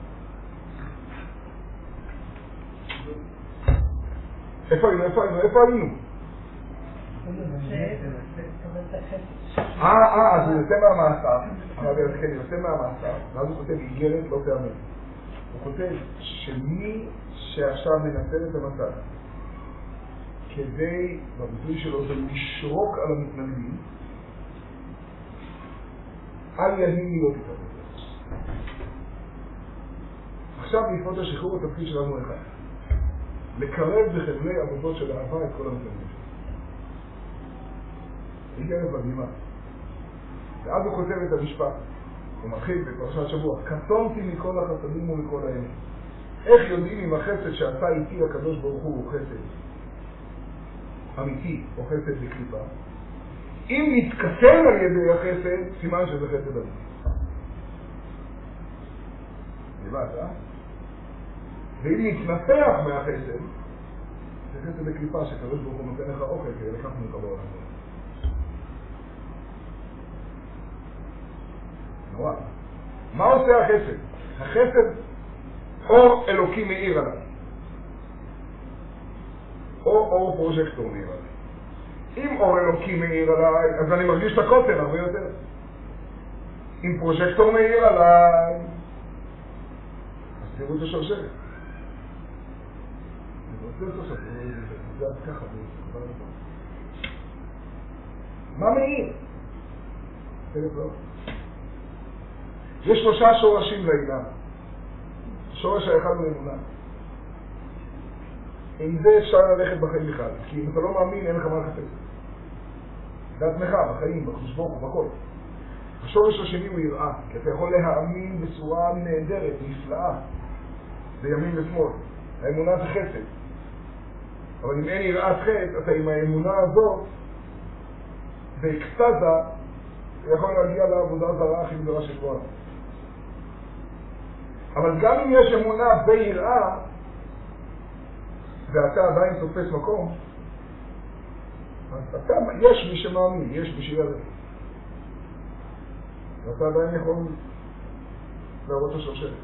איפה היינו? אז הוא יוצא מהמאסר, ואז הוא כותב איגרת לא תאמן. הוא כותב שמי שעכשיו מנצל את המצב כדי, בביטוי שלו, זה לשרוק על המתנגדים, אל יהים להיות איתם. עכשיו בעקבות השחרור התפקיד שלנו אחד, לקרב בחבלי עבודות של אהבה את כל המתנגדים. איגרת מדהימה. ואז הוא כותב את המשפט, הוא מתחיל בפרשת שבוע, קטונתי מכל החסדים ומכל האמת. איך יודעים אם החסד שעשה איתי הקדוש ברוך הוא חסד אמיתי או חסד בקליפה? אם נתקטן על ידי החסד, סימן שזה חסד אמיתי. נבט, ואם נתנפח מהחסד, זה חסד בקליפה שקדוש ברוך הוא נותן לך אוכל כדי לקחנו לך בעולם. נורא. מה עושה החסד? החסד אור אלוקי מאיר עליי. או אור פרוז'קטור מאיר עליי. אם אור אלוקי מאיר עליי, אז אני מרגיש את הקוטן הרבה יותר. אם פרוז'קטור מאיר עליי, אז תראו את השרשרת. אני רוצה לעשות זה עד ככה. מה מאיר? תלך לא. יש 3 שורשים לעילה. השורש האחד הוא אמונה. עם זה אפשר ללכת בחיים בכלל, כי אם אתה לא מאמין אין לך מה לחפש. בעצמך, בחיים, בחושבון, בכל. השורש השני הוא יראה, כי אתה יכול להאמין בצורה נהדרת, נפלאה, בימין ושמאל. האמונה זה חסד. אבל אם אין יראת חסד, אתה עם האמונה הזאת, באקסטזה, יכול להגיע לעבודה זרה הכי גדולה של כל. אבל גם אם יש אמונה ביראה, ואתה עדיין תופס מקום, אז יש מי שמאמין, יש מי שיראה. ואתה עדיין יכול להראות השרשרת.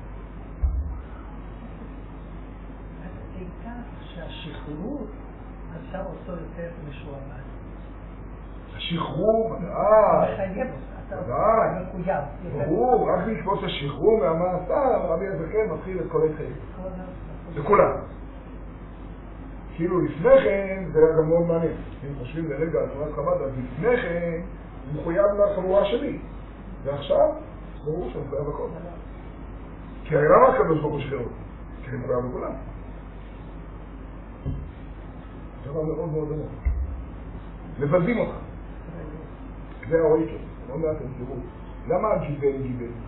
אז בעיקר שהשחרור עשה אותו יותר משועבד. השחרור, מחייב אותך, אתה מקויב. ברור, רק בעקבות השחרור מהמאסר, רבי הזקן מתחיל את כל החיים. לכולם. כאילו לפני כן, זה היה גם מאוד מעניין. אם חושבים לרגע על תמונת חב"ד, אז לפני כן הוא מחויב לחבורה שלי. ועכשיו, ברור שהוא מחויב הכל. כי הרי למה הקדוש ברוך הוא שחרר אותי? כי אני מחויב לכולם. זה דבר מאוד מאוד עמוק. מבזים אותך. זה האויקר. עוד מעט הם תראו. למה גיבן?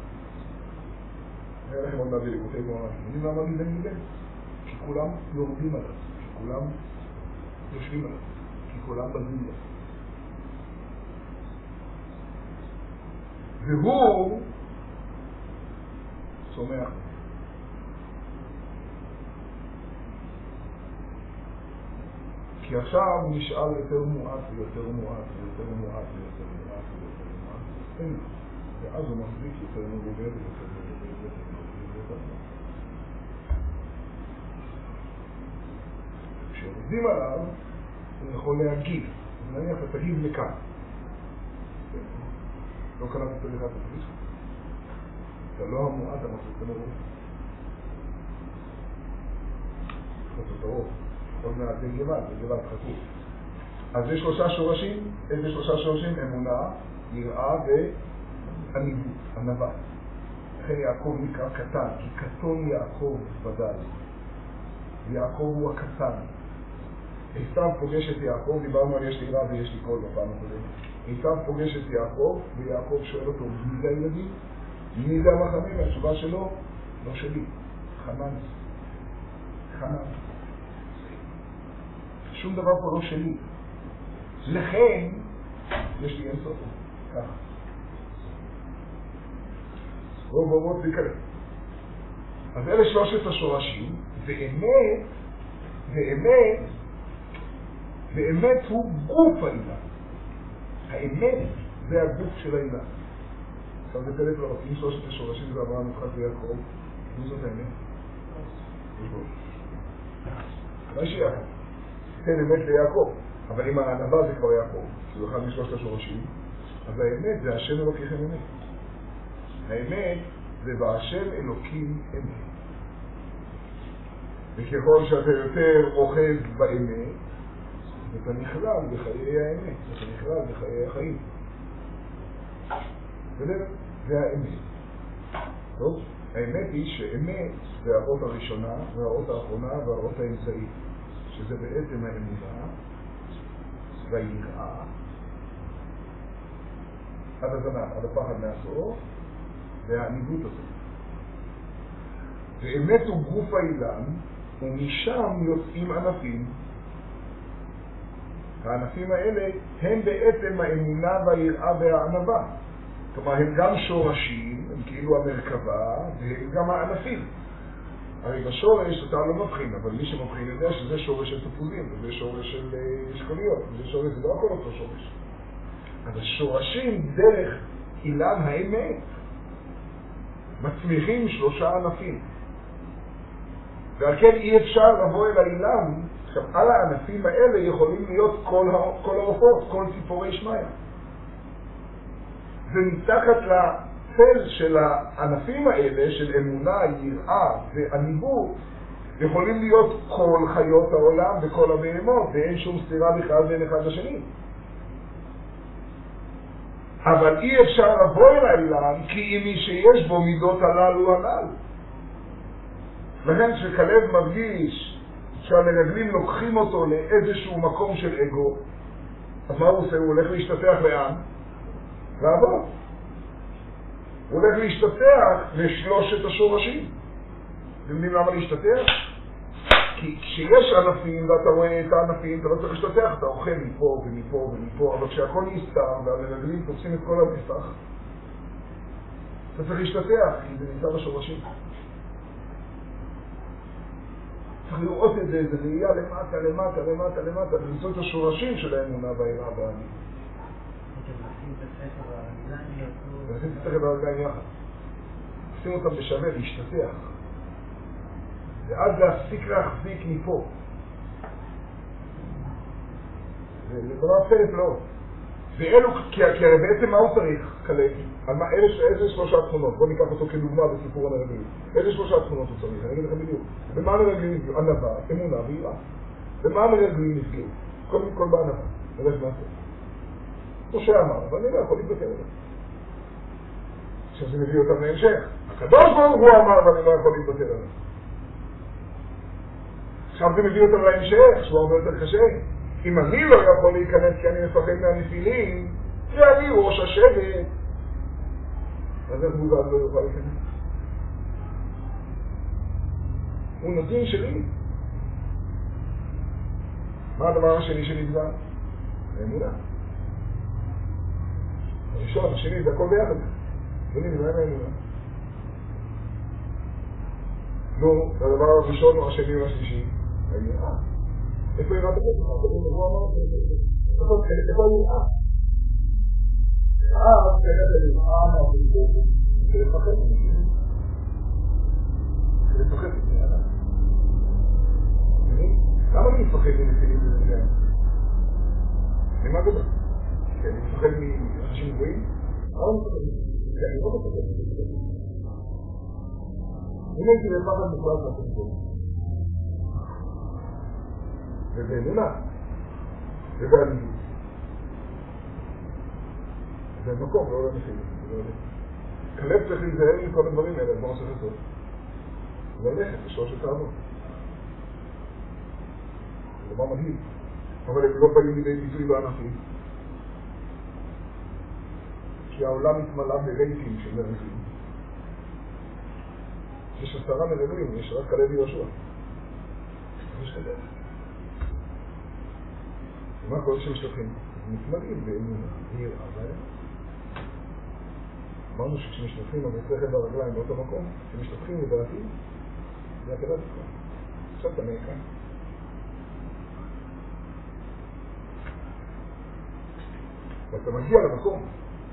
היה לכם עוד מעט לליקוטי בו ממש. יודעים למה גיבן? כי כולם יורדים עליו. כי כולם יושבים עליו. כי כולם בזים לו. והוא צומח. כי עכשיו הוא נשאל יותר מועט ויותר מועט ויותר מועט ויותר מועט ויותר מועט. ואז הוא מחזיק יותר מרובה ויותר מרובה. כשעובדים עליו, הוא יכול להגיב. נניח, אתה תגיב לכאן. לא קלט את תליחת התפיס. אתה לא המועט, אתה מחזיק את המרובה. חצות הרוב. עוד מעט זה גבעת חכות. אז יש 3 שורשים. איזה 3 שורשים? אמונה, יראה ועניבות, ענווה. לכן יעקב נקרא קטן, כי קטון יעקב בדל. יעקב הוא הקטן. עשיו פוגש את יעקב, דיברנו על יש לי רע ויש לי קול בפעם הקודמת. עשיו פוגש את יעקב, ויעקב שואל אותו, מי זה הילדים? מי זה המחנה? והתשובה שלו, לא שלי, חנן. שום דבר פה לא שלי. לכן, יש לי אינסוף. ככה. בואו תקרא. אז אלה 3 השורשים, באמת הוא גוף העילה. האמת זה הגוף של האילן. עכשיו זה פלט לא, אם שלושת השורשים זה אברהם, יצחק ויעקב, מי זאת האמת? יש בו. מה שיעקב? תן אמת ליעקב, אבל אם הענבה זה כבר יעקב, שזה אחד משלושת השורשים, אז האמת זה השם אלוקיכם אמת. האמת זה בהשם אלוקים אמת. וככל שאתה יותר אוחז באמת, אתה נכלל בחיי האמת, אתה נכלל בחיי החיים. זה האמת. טוב? האמת היא שאמת זה האות הראשונה והאות האחרונה והאות האמצעית, שזה בעצם האמונה והיראה עד הזנב, עד הפחד מהסוף והעניבות הזאת. ואמת הוא גוף האילן, ומשם יוצאים ענפים. הענפים האלה הם בעצם האמונה והיראה והענבה. כלומר, הם גם שורשים, הם כאילו המרכבה, והם גם הענפים. הרי בשורש אתה לא מבחין, אבל מי שמבחין יודע שזה שורש של תפוזים, וזה שורש של אשכוליות, וזה שורש, זה לא הכל אותו שורש. אז השורשים דרך אילן האמת מצמיחים 3 ענפים. ועל כן אי אפשר לבוא אל האילן. עכשיו, על הענפים האלה יכולים להיות כל העופות, כל ציפורי שמיה. ומתחת לצל של הענפים האלה, של אמונה, יראה ועניבות, יכולים להיות כל חיות העולם וכל הבהמות, ואין שום סתירה בכלל בין אחד לשני. אבל אי אפשר לבוא אל האילן, כי אם מי שיש בו מידות הללו הלל. לכן כשכלב מרגיש שהמרגלים לוקחים אותו לאיזשהו מקום של אגו, אז מה הוא עושה? הוא הולך להשתתח לאן? לעבוד. הוא הולך להשתתח לשלושת השורשים. אתם יודעים למה להשתתח? כי כשיש ענפים ואתה רואה את הענפים, אתה לא צריך להשתתח, אתה אוכל מפה ומפה ומפה, אבל כשהכל נסתם והמרגלים תופסים את כל המפח, אתה צריך להשתתח, כי זה נמצא בשורשים. צריך לראות את זה, זה ראייה למטה, למטה, למטה, למטה, ולמצוא את השורשים של האמונה והיראה והענבים. ולשים את השכל והרגליים יחד. שים אותם בשווה, להשתתח. ועד להפסיק להחזיק מפה. זה דבר פלט לא. ואלו, כי הרי בעצם מה הוא צריך, כלב? איזה 3 תכונות? בוא ניקח אותו כדוגמה בסיפור המרגלים. איזה 3 תכונות הוא צריך? אני אגיד לכם בדיוק. במה המרגלים נפגעו? ענבה, אמונה ויראה. במה המרגלים נפגעו? קודם כל בענבה. נלך נעשה. כמו שאמר, אבל אני לא יכול להתבטא עליו. עכשיו זה מביא אותם להמשך. הקדוש ברוך הוא אמר ואני לא יכול להתבטא עליו. עכשיו זה מביא אותם להמשך, שהוא הרבה יותר קשה. אם אני לא יכול להיכנס כי אני מפחד מהנפילים, ואני ראש השבט, אז איך בוזד לא יוכל להיכנס? הוא נדין שלי. מה הדבר השני שנגזר? האמונה. הראשון, השני, זה הכל ביחד. זה נגזר מהאמונה. נו, הדבר הראשון או השני או השלישי? היראה. איפה יראה את זה? הוא אמר את זה. איפה היראה? זה לפחד מנפילים. זה לפחד מנפילים. למה אני מפחד מנפילים בנפילים? למה זה? כי אני מפחד מאנשים גבוהים? למה אני מפחד מנפילים? כי אני לא מפחד מנפילים. אם הייתי לפחד מנפילים לעשות את זה באמונה ובעליבות. זה מקום, לא לנפילים. כלב צריך להיזהר מכל הדברים האלה, מה עושה לעשות? ללכת, לשלושת הענות. זה דבר מדהים. אבל הם לא באים לידי ביטוי בענפים. כי העולם מתמלא ברייטים של מרגלים. יש 10 מרגלים, יש רק כלב יהושע. יש כלב. ומה כל שמשתתפים? מתמלאים באמונה, יראה בהם. אמרנו שכשמשתתפים המסכת ברגליים באותו מקום, כשמשתתפים לדעתי, זה הכדאי בכלל. עכשיו אתה נעקה. ואתה מגיע למקום,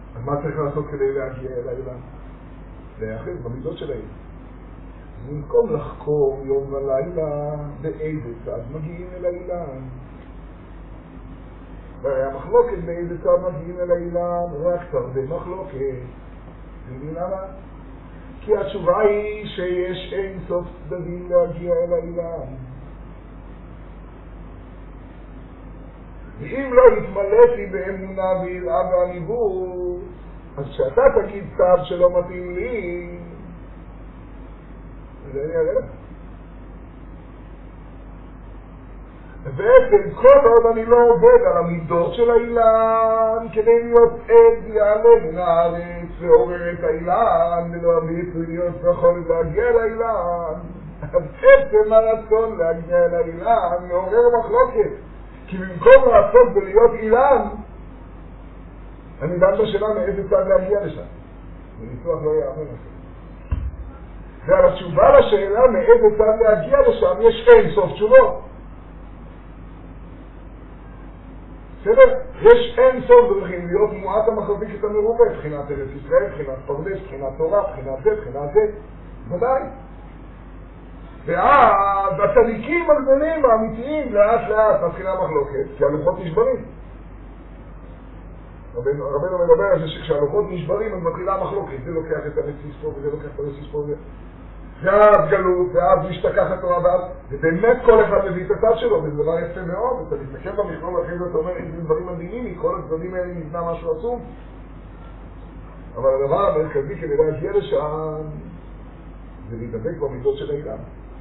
אז מה צריך לעשות כדי להגיע אל האילן? להיאחז במידות של האילן. במקום לחקור יום ולילה באיזה צד מגיעים אל האילן. והרי המחלוקת באיזה צד מגיעים אל האילן רק תרבה מחלוקת. תראי למה? כי התשובה היא שיש אין סוף צדדים להגיע אל האילן. ואם לא התמלאתי באמונה ויראה והניבור, אז כשאתה תגיד צד שלא מתאים לי, זה אני אראה לך. ובעצם כל עוד אני לא עובד על המידות של האילן כדי להיות עד יעלה מן הארץ ועורר את האילן ולא אמיץ ולהיות נכון להגיע לאילן, אז בעצם הרצון להגיע לאילן מעורר מחלוקת. כי במקום לעשות ולהיות אילן, אני דן בשאלה מאיזה צד להגיע לשם. וניסוח לא יאמר לכם. ועל התשובה לשאלה מאיזה צד להגיע לשם יש אין סוף תשובות. בסדר? יש אין סוף דרכים להיות תנועת המחזיק המרובה, בחינת ארץ ישראל, בחינת פרדס, בחינת תורה, בחינת זה, בחינת זה. ודאי. ואז הצדיקים הגדולים האמיתיים לאט לאט מתחילה מחלוקת, כי הלוחות נשברים. רבנו מדבר על זה שכשהלוחות נשברים אז מתחילה מחלוקת, זה לוקח את הרסיס פה וזה לוקח את הרסיס פה ואז גלות, ואז משתכחת התורה, ובאמת כל אחד מביא את הצד שלו, וזה דבר יפה מאוד, אתה מתנקם במכלול אחרי זה, אתה אומר, אם זה דברים מדהימים, מכל הצדדים האלה נבנה משהו עצום. אבל הדבר המרכזי כדי להגיע לשם, זה להידבק במידות של האילן.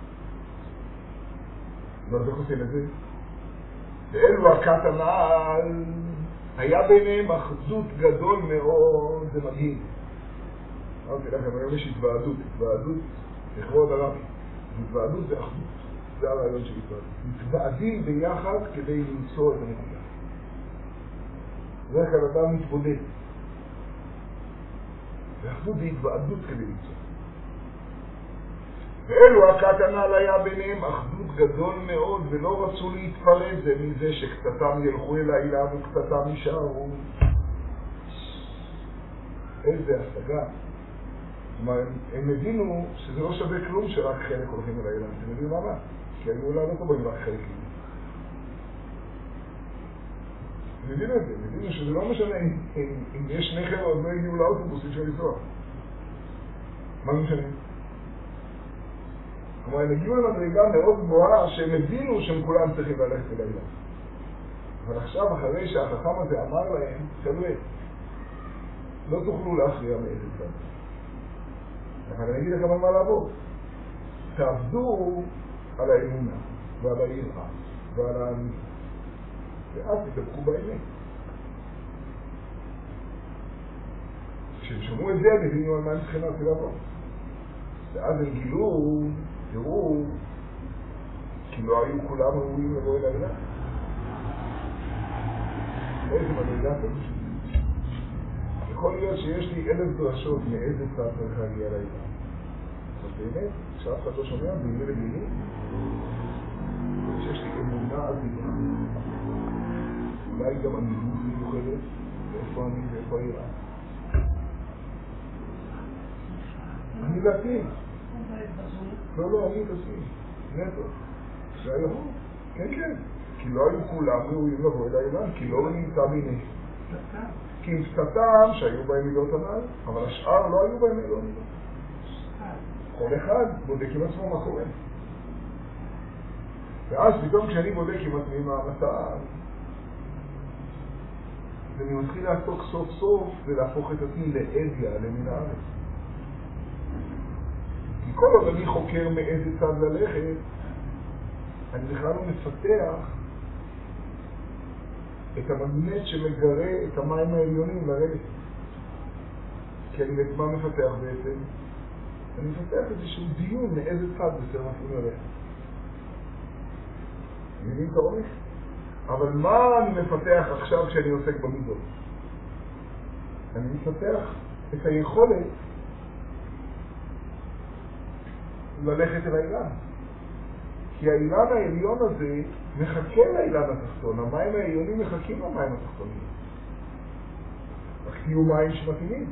אז איך עושים את זה? ואלו הכת הנעל, היה ביניהם אחדות גדול מאוד, זה מדהים. אמרתי לכם, היום יש התוועדות, התוועדות לכבוד הרבי. התוועדות זה אחדות, זה הרעיון של התוועדות. מתוועדים ביחד כדי למצוא את הנקודה. זה כאן אדם מתבודד. ואחדות זה התוועדות כדי למצוא. ואלו הכת הנעל היה ביניהם אחדות גדול מאוד, ולא רצו להתפרד זה מזה שקצתם ילכו אל האילן וקצתם יישארו. איזה השגה. כלומר, הם הבינו שזה לא שווה כלום שרק חלק הולכים אל האילן. אתם יודעים מה? כי היו אולי לא טובים רק חלקים. הם הבינו את זה, הם הבינו שזה לא משנה אם יש שני חבר'ה עוד לא הגיעו לאוטובוסים של לנסוע. מה זה משנה? כלומר, הם הגיעו למדרגה מאוד גבוהה שהם הבינו שהם כולם צריכים ללכת אל האילן. אבל עכשיו, אחרי שהחכם הזה אמר להם, חבר'ה, לא תוכלו להכריע מאיזה צד. אבל אני אגיד לכם על מה לעבוד. תעבדו על האמונה ועל היראה ועל האמינות. ואז תתבחו באמת. כשהם שמעו את זה, הם הבינו על מה הם צריכים להתחיל לעבוד. ואז הם גילו, תראו, כי לא היו כולם ראויים לבוא אל האילן. איזה מדרגה תמיד. יכול להיות שיש לי 1000 דרשות מאיזה צד צריך להגיע לאילן. אבל באמת, כשאף אחד לא שומע, בימי לביני, שיש לי אמונה אדירה. אולי גם עמידות מיוחדת, ואיפה אני ואיפה היראה. אני דתי. לא, אני דתי. נטו. שהיום, כן. כי לא היו כולם ראויים לבוא אל האילן, כי לא נמצא ביני. כי עם קצתם שהיו בהם מידות הנעל, אבל השאר לא היו בהם מידות. כל אחד בודק עם עצמו מה קורה. ואז פתאום כשאני בודק עם עצמי מה המצב, אני מתחיל לעסוק סוף סוף ולהפוך את עצמי לאדיה, למין הארץ. כי כל עוד אני חוקר מאיזה צד ללכת, אני בכלל לא מפתח את המגנט שמגרה את המים העליונים לרדת. כי אני בעצם מה מפתח בעצם? אני מפתח איזשהו דיון מאיזה צד בסדר מתאים לרדת. מבינים את העומק? אבל מה אני מפתח עכשיו כשאני עוסק במידות? אני מפתח את היכולת ללכת אל האילן. כי האילן העליון הזה מחכה לאילן התחתון, המים העליונים מחכים למים התחתונים. רק תהיו מים שמתאימים.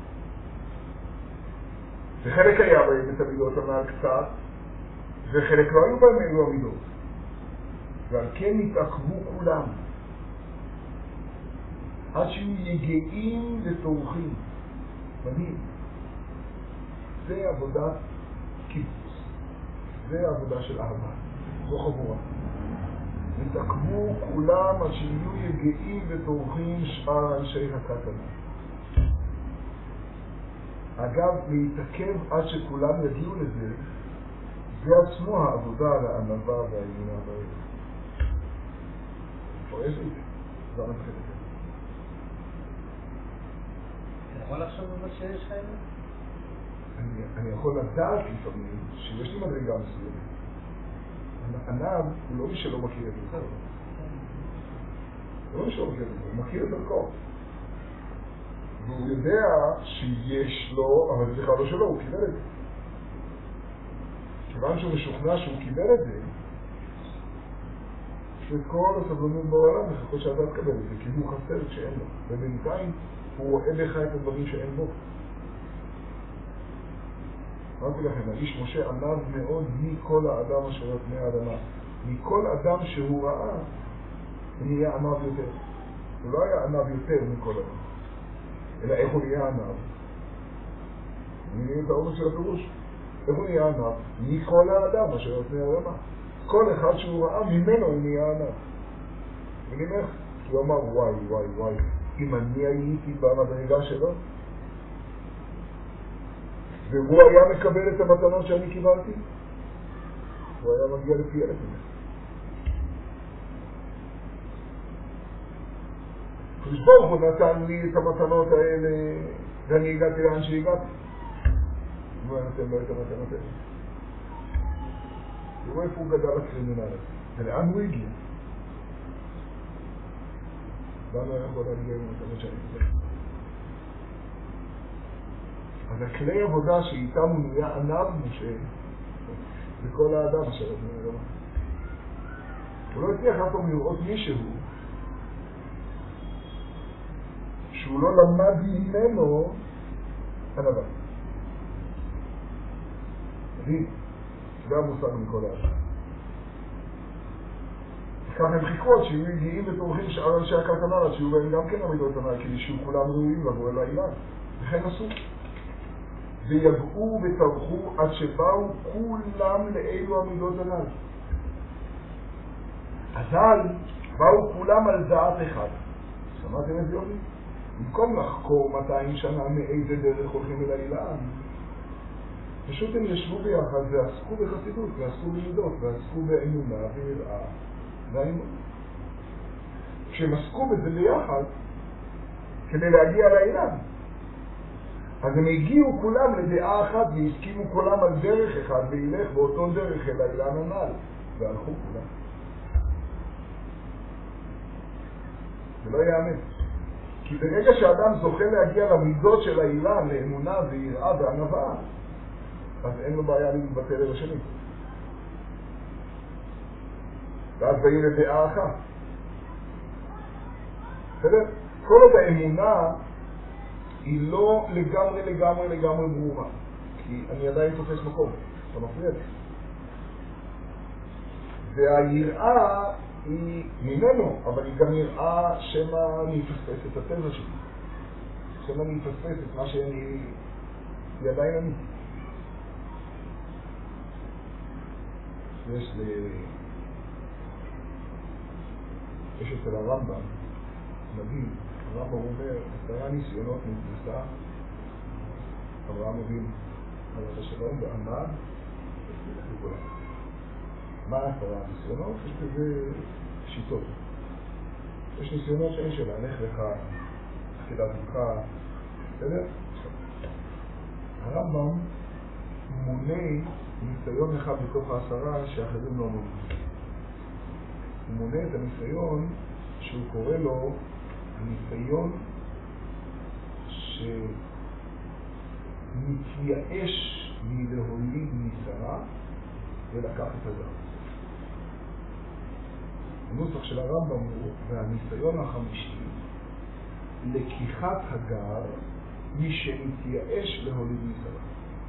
וחלק היה בהם את המידות הנ"ל קצת, וחלק לא היו בהם אלו המידות. ועל כן התעכבו כולם. עד שיהיו יגעים וטורחים. מדהים. זה עבודת קיבוץ. זה עבודה של אהבה. זו חבורה. התעכבו כולם עד שיהיו יגעים וטורחים שאר אנשי הכתנה. אגב, להתעכב עד שכולם יגיעו לזה, זה עצמו העבודה לענבה והאמונה בערך. פורש את זה. זה מתחיל את זה. אתה יכול לחשוב במה שיש לך? אני יכול לדעת לפעמים שיש לי מדרגה מסוימת. הענב הוא לא מי שלא מכיר את זה. הוא לא מי שלא מכיר את זה, הוא מכיר את דרכו. והוא יודע שיש לו, אבל זה בכלל לא שלו, הוא קיבל את זה. כיוון שהוא משוכנע שהוא קיבל את זה, יש לו את כל הסבלנות בעולם לחכות שאתה תקבל את זה, כי הוא חסר כשאין לו. ובינתיים הוא רואה לך את הדברים שאין בו. אמרתי לכם, האיש משה ענב מאוד מכל האדם אשר על פני האדמה. מכל אדם שהוא ראה, הוא נהיה ענב יותר. הוא לא היה ענב יותר מכל אדם. אלא איך הוא נהיה ענב? אני נהיה את האומץ של הפירוש. איך הוא נהיה ענב? מכל האדם אשר על פני האדמה. כל אחד שהוא ראה ממנו הוא נהיה ענב. מבינים איך? הוא אמר וואי וואי וואי, אם אני הייתי במדרגה שלו, והוא היה מקבל את המתנות שאני קיבלתי, הוא היה מגיע לפי אלף מזה. ברוך הוא נתן לי את המתנות האלה, ואני הגעתי לאן שהגעתי. הוא נתן לו את המתנות האלה. תראו איפה הוא גדל הקרימינל הזה, ולאן הוא הגיע. למה היה יכול להגיע עם המתנות שאני קיבלתי? אז הכלי עבודה שאיתם הוא נהיה ענב משה בכל האדם אשר את נראה. הוא לא הצליח אף פעם לראות מישהו שהוא לא למד ממנו ענבה. מדהים, זה המושג מכל האדם. כך הם חיכו עד שיהיו יגיעים וטורחים שאר אנשי הכלכלה, עד שיהיו בהם גם כן עמידות ענב, כדי שיהיו כולם ראויים לבוא אל האילן. וכן עשו. ויגעו וטרחו עד שבאו כולם לאלו עמידות ענב. אזל באו כולם על דעת אחד. שמעתם את זה יובי? במקום לחקור 200 שנה מאיזה דרך הולכים אל האילן, פשוט הם ישבו ביחד ועסקו בחסידות, ועסקו במידות, ועסקו באמונה ויראה והאמונה. כשהם עסקו בזה ביחד כדי להגיע לאילן, אז הם הגיעו כולם לדעה אחת והסכימו כולם על דרך אחד וילך באותו דרך אל האילן הנ"ל, והלכו כולם. זה לא יאמן. כי ברגע שאדם זוכה להגיע למידות של האילן, לאמונה ויראה וענווה, אז אין לו בעיה להתבטא אל השני. ואז באים לדעה אחת. בסדר? כל עוד האמונה היא לא לגמרי ברורה. כי אני עדיין תופס מקום. אתה מפריע לי. והיראה היא ממנו, אבל היא גם יראה שמה אני אפספס את הטבע שלי. שמה אני אפספס את מה שאני... היא עדיין אני. יש אצל הרמב"ם, מדהים, הרמב"ם אומר, 10 ניסיונות נתנסה, אברהם אבינו, עליו השלום, ועמד, וכולם. מה 10 ניסיונות? יש כזה שיטות. יש ניסיונות שאין שלה, לך לך, תפקידת לך, בסדר? הרמב"ם מונה ניסיון אחד בתוך 10 שאחרים לא מונים. הוא מונה את הניסיון שהוא קורא לו הניסיון שמתייאש מלהוליד משרה ולקח את הזר. הנוסח של הרמב"ם הוא, והניסיון החמישי לקיחת הגר מי שמתייאש להוליד מסלח.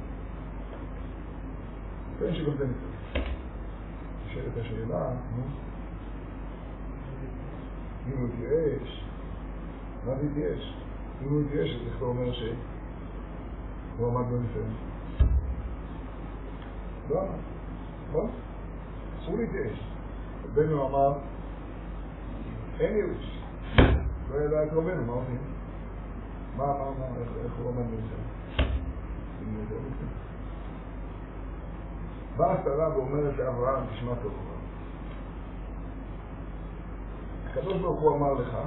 כן, שגם זה נצטרך. נשאלת השאלה, אם הוא התייאש, מה זה התייאש? אם הוא התייאש, אז איך אתה אומר שהוא עמד בניסיון? לא, נכון? אסור להתייאש. רבנו אמר, אין ייאוש. לא ידע את רבנו, מה עושים? איך הוא עמד בניסיון? באה שרה ואומרת לאברהם, תשמע טוב. הקדוש ברוך הוא אמר לך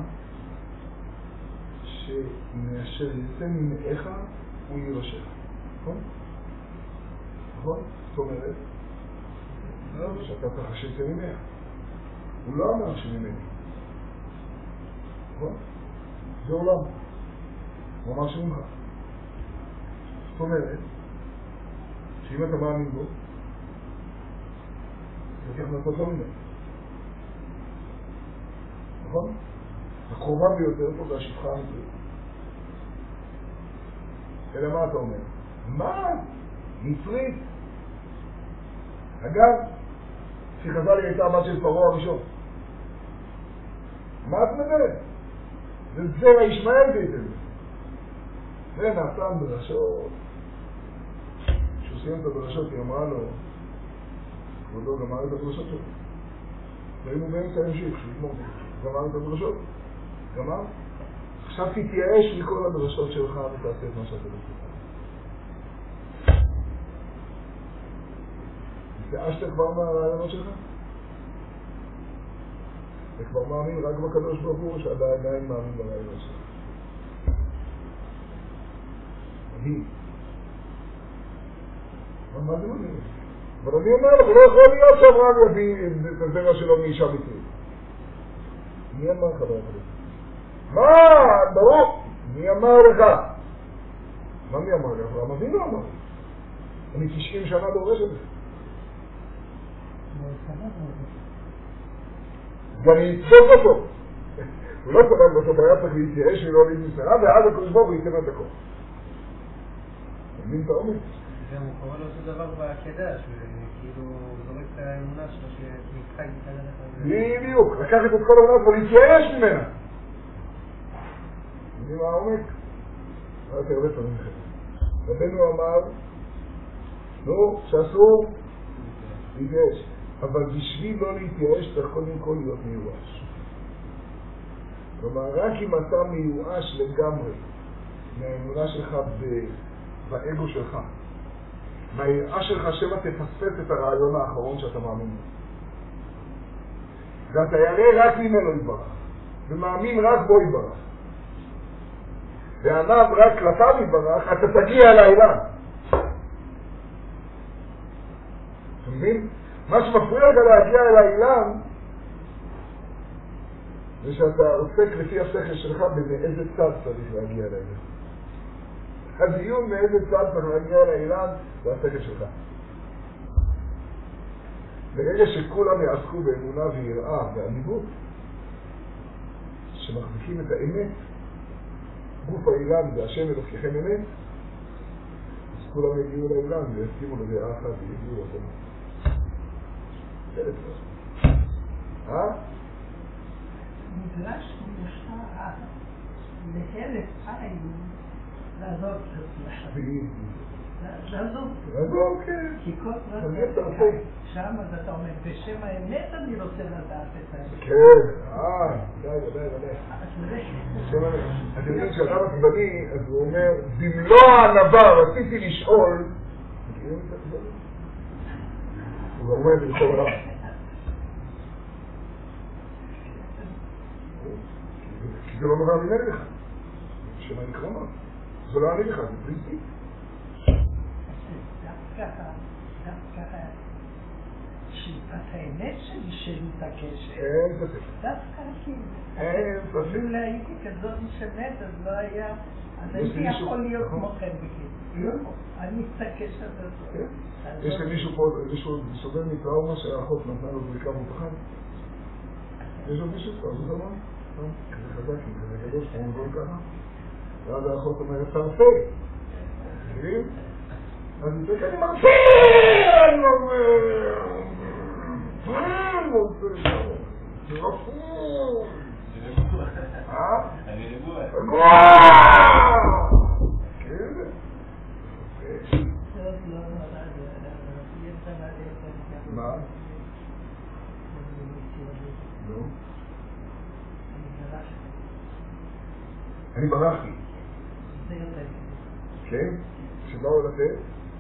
שמאשר יצא ממאיך הוא יירשך. נכון? נכון? זאת אומרת שאתה צריך שיצא ממאיך. הוא לא אמר שממני. נכון? זה עולם. הוא אמר שממך. זאת אומרת שאם אתה מאמין בו זה צריך לעשות לא ממני. נכון? הקרובה ביותר פה זה השפחה המצרית. אלא מה אתה אומר? מה? מצרית? אגב, שחז"ל הייתה הבת של פרעה הראשון. מה את מדברת? זה זרע ישמעאל בעצם. זה נתן בראשות. כשהוא סיים את הבראשות, היא אמרה לו, כבודו גמר את הבראשות שלו. והיינו באמצע המשיך, שיגמור גמר את הדרשות. גמר? עכשיו תתייאש מכל הדרשות שלך ותעשה את מה שאתה רוצה. התייאשת כבר מהרעיונות שלך? אתה כבר מאמין רק בקדוש ברוך הוא שאתה עדיין מאמין ברעיונות שלך. מדהים. מה זה מדהים? אבל אני אומר לך, לא יכול להיות שאברהם יביא את הזרע שלו מאישה מצרית. מי אמר לך ברוך הוא? מה? ברור. מי אמר לך? מה מי אמר לך? אברהם אבינו אמר. אני 90 שנה דורש את זה. גם יצדוק אותו. הוא לא צדק בסוף, היה צריך להתייאש ולא להתמסרה, ואז הקדוש ברוך הוא ייתן את הכוח. מבין את העומק? גם הוא קורא לו אותו דבר בעקדה, שכאילו זורק את האמונה שלו שנתחק מתחת לך. בדיוק, לקחת את כל האמונה ולהתייאש ממנה. יודעים מה העומק? ראיתי הרבה פעמים אחרים. רבנו אמר, לא, שאסור להתייאש. אבל בשביל לא להתייאש צריך קודם כל להיות מיואש. כלומר, רק אם אתה מיואש לגמרי מהאמונה שלך באגו שלך, מהיראה שלך שמה תפספס את הרעיון האחרון שאתה מאמין בו. ואתה יראה רק ממנו יתברך, ומאמין רק בו יתברך. וענב רק כלפיו יתברך, אתה תגיע לאילן. אתה מבין? מה שמפריע לך להגיע אל האילן, זה שאתה עוסק לפי השכל שלך באיזה צד צריך להגיע אל האילן. הדיון מאיזה צד צריך להגיע אל האילן זה השכל שלך. ברגע שכולם יעסקו באמונה ויראה ועניבות, שמחזיקים את האמת, גוף האילן זה השם אלוקיכם אמת, אז כולם יגיעו לאילן ויסכימו לדעה אחת ויגיעו לכם. בסדר כבר. נדרש מושעה להלף עין לעזוב לעזוב, כן. כי כל שם אז אתה אומר, בשם האמת אני רוצה לדעת את האמת. כן, די. אתם יודעים שאדם עצבני, אז הוא אומר, במלוא הענווה רציתי לשאול, מכירים את עצבני? הוא אומר את זה בכל רב. כי זה לא נורא עניין לך. שמה נקרא? זה לא עניין לך, זה פריטי. דווקא שאיפת האמת שלי שאלות הקשר. אין ספק. דווקא כאילו. אין ספק. אם הייתי כזאת משנת, אז לא היה... אז הייתי יכול להיות כמוכם בכלל. אני אסתקש על זה. יש למישהו פה, מישהו סובל מטראומה שהאחות נתנה לו זריקה מותחת? יש לו מישהו? אתה עושה מה? כזה חזק, כזה גדול, כמו גול ככה. ואז האחות אומרת, תרפה. מכירים? אז היא תקע, אני מרפה! אני מרפה! זה רפול! אני רגוע. רגוע! כן? מה? לא. אני ברחתי. כן? שבאו לתת?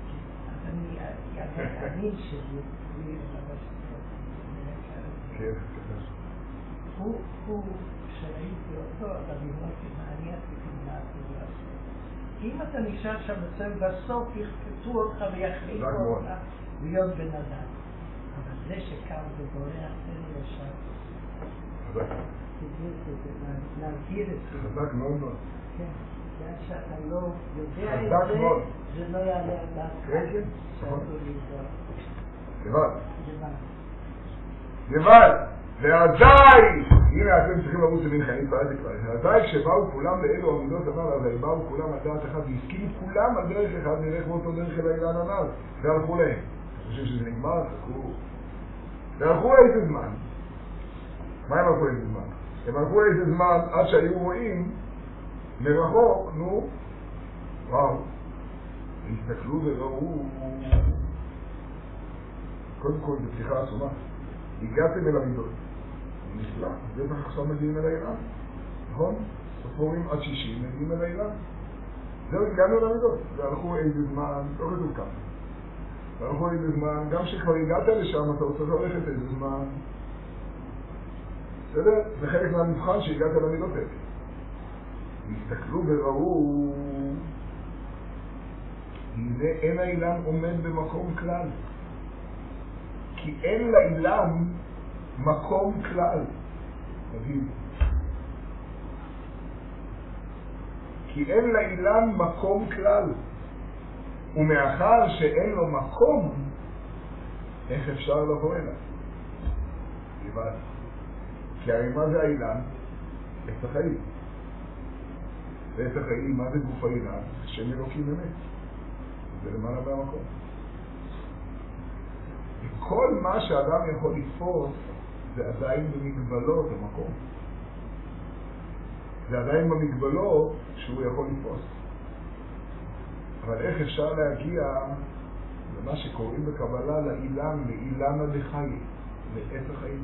אני שלי, כן. הוא, כשראיתי אותו, אז אני אמרתי, מה אני עשיתי מעטי לעשות? אם אתה נשאר שם בסוף יחפצו אותך ויחליטו אותך להיות בן אדם. אבל זה שקם ובורח, תן לי ישר. חזק. להרגיל את זה. חזק מאוד מאוד. כן, עד שאתה לא יודע את חזק מאוד. זה לא יעלה על דעתך. כן, כן. שאסור להיזהר. לבד. לבד. לבד. והזי! הנה אתם צריכים לרוץ למנחה, אני פעלתי כבר. והזי כשבאו כולם לאלו עמידות הנ"ל, אז באו כולם על דעת אחד, והסכימו כולם על דרך אחד, נלך באותו דרך אל האילן הנ"ל. והלכו להם. אני חושב שזה נגמר, חכו. והלכו איזה זמן. מה הם הלכו איזה זמן? הם הלכו איזה זמן עד שהיו רואים מרחוק, נו, וואו, הסתכלו וראו, קודם כל זו פתיחה עצומה, הגעתם אל המידות, נפלא, זה בטח עכשיו מגיעים אל האילן, נכון? סופרים עד 60 מגיעים אל האילן, זהו, הגענו אל המידות, והלכו איזה זמן, לא כתוב כמה, והלכו איזה זמן, גם שכבר הגעת לשם אתה רוצה ללכת איזה זמן, בסדר? זה חלק מהמבחן שהגעת למידות האלה. הסתכלו וראו, הנה אין האילן עומד במקום כלל. כי אין לאילן מקום כלל. תגיד. כי אין לאילן מקום כלל. ומאחר שאין לו מקום, איך אפשר לבוא אליו? לבד. כי הרי מה זה האילן? עץ החיים. ועץ החיים, מה זה גוף האילן? שם אלוקים אמת. זה למעלה מהמקום. וכל מה שאדם יכול לתפוס זה עדיין במגבלות המקום. זה עדיין במגבלות שהוא יכול לתפוס. אבל איך אפשר להגיע למה שקוראים בקבלה לאילן, לאילנה לחיים, לעץ החיים?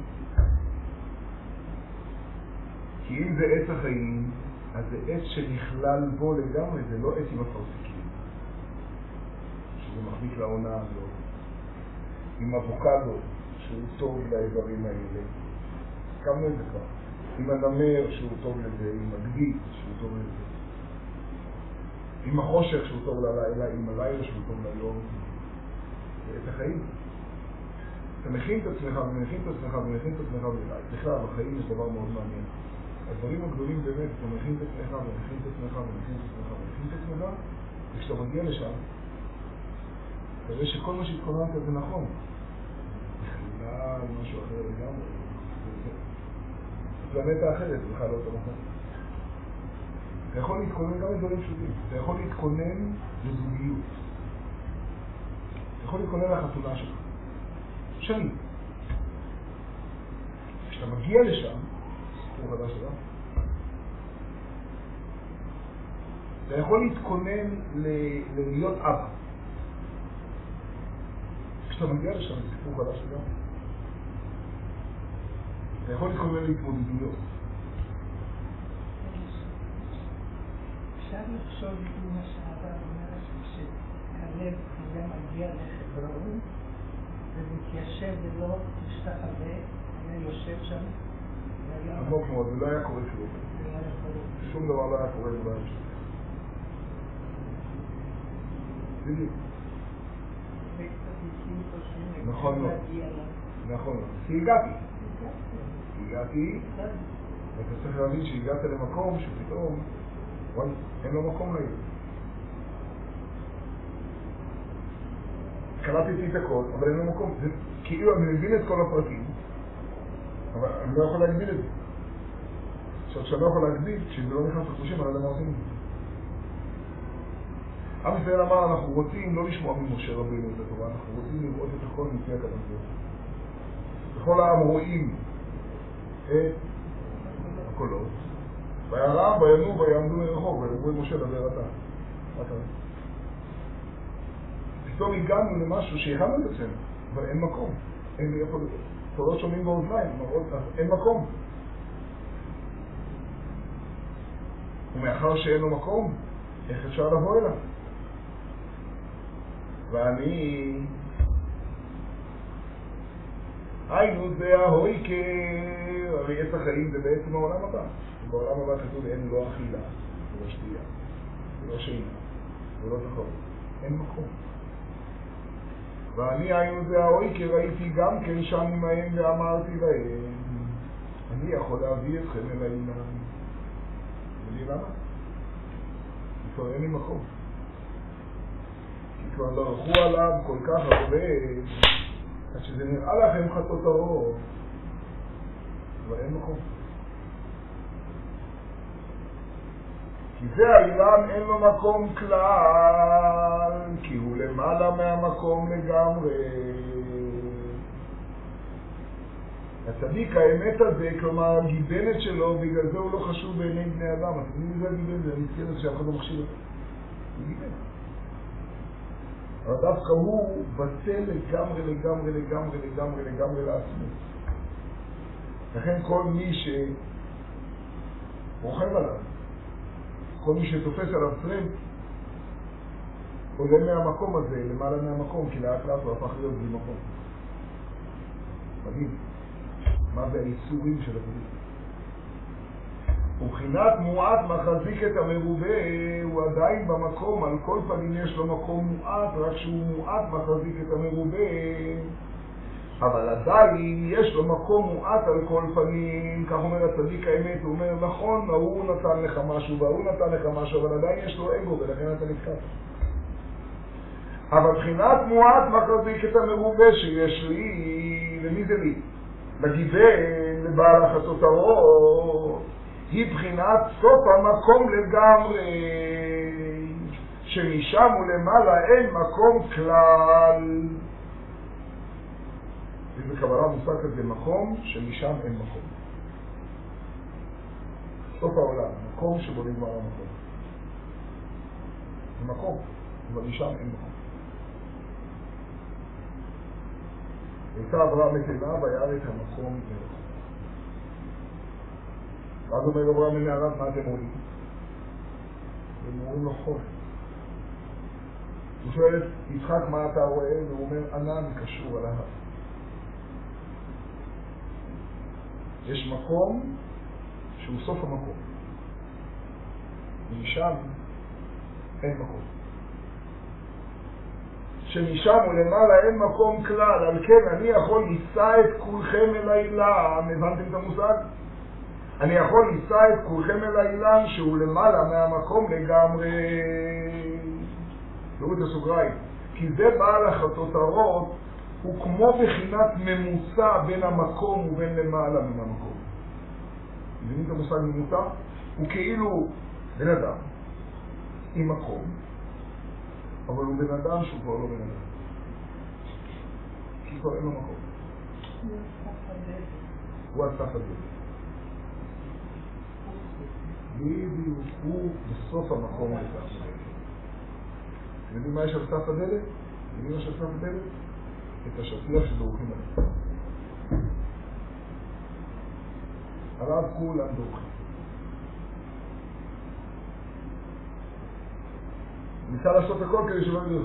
כי אם זה עץ החיים, אז זה עץ שנכלל בו לגמרי, זה לא עץ עם אפרסקים. שזה מחזיק לעונה הזאת. עם אבוקדו, שהוא טוב לאיברים האלה. קמנו את זה כבר. עם הנמר, שהוא טוב לזה, עם הגדיץ, שהוא טוב לזה. עם החושך, שהוא טוב ללילה, עם הלילה, שהוא טוב ליום. זה עץ החיים. אתה מכין את עצמך, ומכין את עצמך, ומכין את עצמך בלילה. בכלל, בחיים יש דבר מאוד מעניין. הדברים הגדולים באמת, אתה מכין את עצמך, ומכין את עצמך, ומכין את עצמך, ומכין את עצמך, וכשאתה מגיע לשם, אתה רואה שכל מה שהתכוננת זה נכון. בכלל משהו אחר לגמרי. פלנטה אחרת, בכלל לא אותו נכון. אתה יכול להתכונן גם לדברים פשוטים. אתה יכול להתכונן לזוגיות. אתה יכול להתכונן לחתונה שלך. שנים. כשאתה מגיע לשם, סיפור חדש שלך, אתה יכול להתכונן להיות אבא. כשאתה מגיע לשם, סיפור חדש שלך, אתה יכול להתכונן להתמודדויות. אפשר לחשוב עם השערה אומרת שכלב היה מגיע לחברון ומתיישב ולא משתחווה, היה יושב שם עמוק מאוד, ולא היה קורה כלום. שום דבר לא היה קורה בבית שלך. בדיוק. נכון מאוד. נכון מאוד. כי הגעתי, ואתה צריך להבין שהגעת למקום שפתאום וואי, אין לו מקום לעיר. קלטתי את הכל, אבל אין לו מקום. זה כאילו אני מבין את כל הפרטים, אבל אני לא יכול להגביל את זה. עכשיו, כשאני לא יכול להגדיל, כשזה לא נכנס לחושים, אני לא יודע מה עושים. עם ישראל אמר, אנחנו רוצים לא לשמוע ממשה רבינו את התורה, אנחנו רוצים לראות את הכל מפי הקדוש ברוך הוא. בכל העם רואים את הקולות, וירם, וינו, ויעמדו מרחוק, וידברו את משה דבר אתה. מה קרה? פתאום הגענו למשהו שהכנו את עצמנו, אבל אין מקום. אין לי איפה, קולות שומעים באוזניים, אין מקום. ומאחר שאין לו מקום, איך אפשר לבוא אליו? ואני היינו זה ההויקר, הרי עץ החיים זה בעצם העולם הבא. בעולם הבא כתוב אין לא אכילה, ולא שתייה, ולא שינה, ולא תחרות. אין מקום. ואני היינו זה ההויקר, ראיתי גם כן שם עמהם ואמרתי להם, אני יכול להביא אתכם אל העיניים. ולי למה? כי כבר אין לי מקום. כי כבר דרכו עליו כל כך הרבה, עד שזה נראה לכם חטות הרוב, אבל אין מקום. כי זה האילם אין לו מקום כלל, כי הוא למעלה מהמקום לגמרי. הצדיק האמת הזה, כלומר הגיבנת שלו, בגלל זה הוא לא חשוב בעיני בני אדם. אז מי זה הגיבנת? זה המסכן שאף אחד לא מחשיב אותו. הוא גיבנת. אבל דווקא הוא בטל לגמרי לעצמו. לכן כל מי שרוכב עליו, כל מי שתופס עליו טרמפ, עולה מהמקום הזה, למעלה מהמקום, כי לאט לאט הוא הפך להיות בלי מקום. מדהים. מה זה האיסורים של הפנים? ובחינת מועט מחזיק את המרובה, הוא עדיין במקום, על כל פנים יש לו מקום מועט, רק שהוא מועט מחזיק את המרובה. אבל עדיין יש לו מקום מועט על כל פנים, כך אומר הצדיק האמת, הוא אומר נכון, הוא נתן לך משהו והוא נתן לך משהו, אבל עדיין יש לו אגו ולכן אתה נתקף. אבל בחינת מועט מחזיק את המרובה שיש לי, למי זה לי? לגיבן, לבעל החטות הרוב, היא בחינת סוף המקום לגמרי, שמשם ולמעלה אין מקום כלל. ובקבלה מושג כזה מקום שמשם אין מקום. סוף העולם, מקום שבו נגמר המקום. זה מקום, אבל משם אין מקום. הייתה אברהם את עיניו וירא את המקום מרחוק. ואז אומר אברהם לנעריו, מה אתם רואים? הם רואים לו חול. הוא שואל את יצחק מה אתה רואה, והוא אומר ענן קשור על ההר. יש מקום שהוא סוף המקום. ומשם אין מקום. שמשם ולמעלה אין מקום כלל, על כן אני יכול לישא את כולכם אל האילם. הבנתם את המושג? אני יכול לישא את כולכם אל האילם שהוא למעלה מהמקום לגמרי. תראו את הסוגריים. כי זה בעל החטות הרוב, הוא כמו בחינת ממוצע בין המקום ובין למעלה מן המקום. מבינים את המושג ממוצע? הוא כאילו בן אדם עם מקום, אבל הוא בן אדם שהוא כבר לא בן אדם. כי כבר אין לו מקום. הוא על סף הדלת. בדיוק, הוא בסוף המקום על סף הדלת. אתם יודעים מה יש על סף הדלת? אתם יודעים מה יש על סף הדלת? את השטיח שדורכים עליו. עליו כולם דורכים. ניסה לעשות הכל כדי שלא ידעו.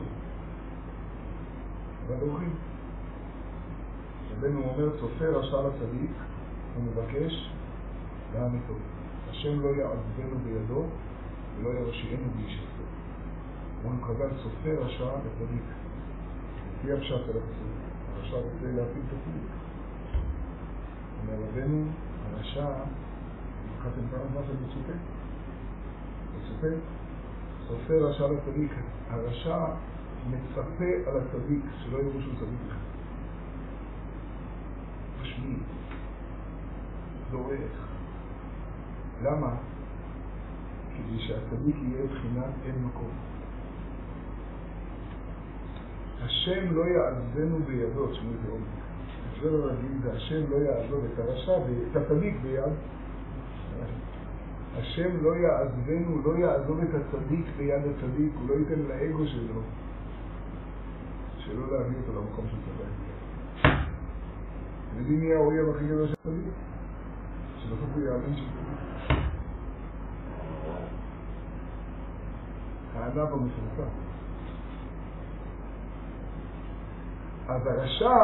אבל דורכים. רבנו אומר, צופה רשע לצדיק, הוא מבקש להעמיתו. השם לא יעזבנו בידו ולא ירשיענו בישסו. הוא מקבל צופה רשע לצדיק. לפי הפשט על הפסוק. הרשע רוצה להפיל את הפסוק. אומר רבנו, הרשע, התחלתם פעם מה זה מצופה? מצופה? צופה רשע לצדיק. הרשע מצפה על הצדיק, שלא יראו שהוא צדיק לך. משמיד, דורך, למה? כדי שהצדיק יהיה בחינת אין מקום. השם לא יעזבנו בידו, תשמעו את זה עוד. אפשר להגיד, זה השם לא יעזוב את הרשע ואת הצדיק ביד. השם לא יעזבנו, לא יעזוב את הצדיק ביד הצדיק, הוא לא ייתן לאגו שלו, שלא להביא אותו למקום של צדיק. אתם יודעים מי האויב הכי גדול של צדיק? שבסוף הוא יאמין של צדיק. הענב המפורסם. אז הרשע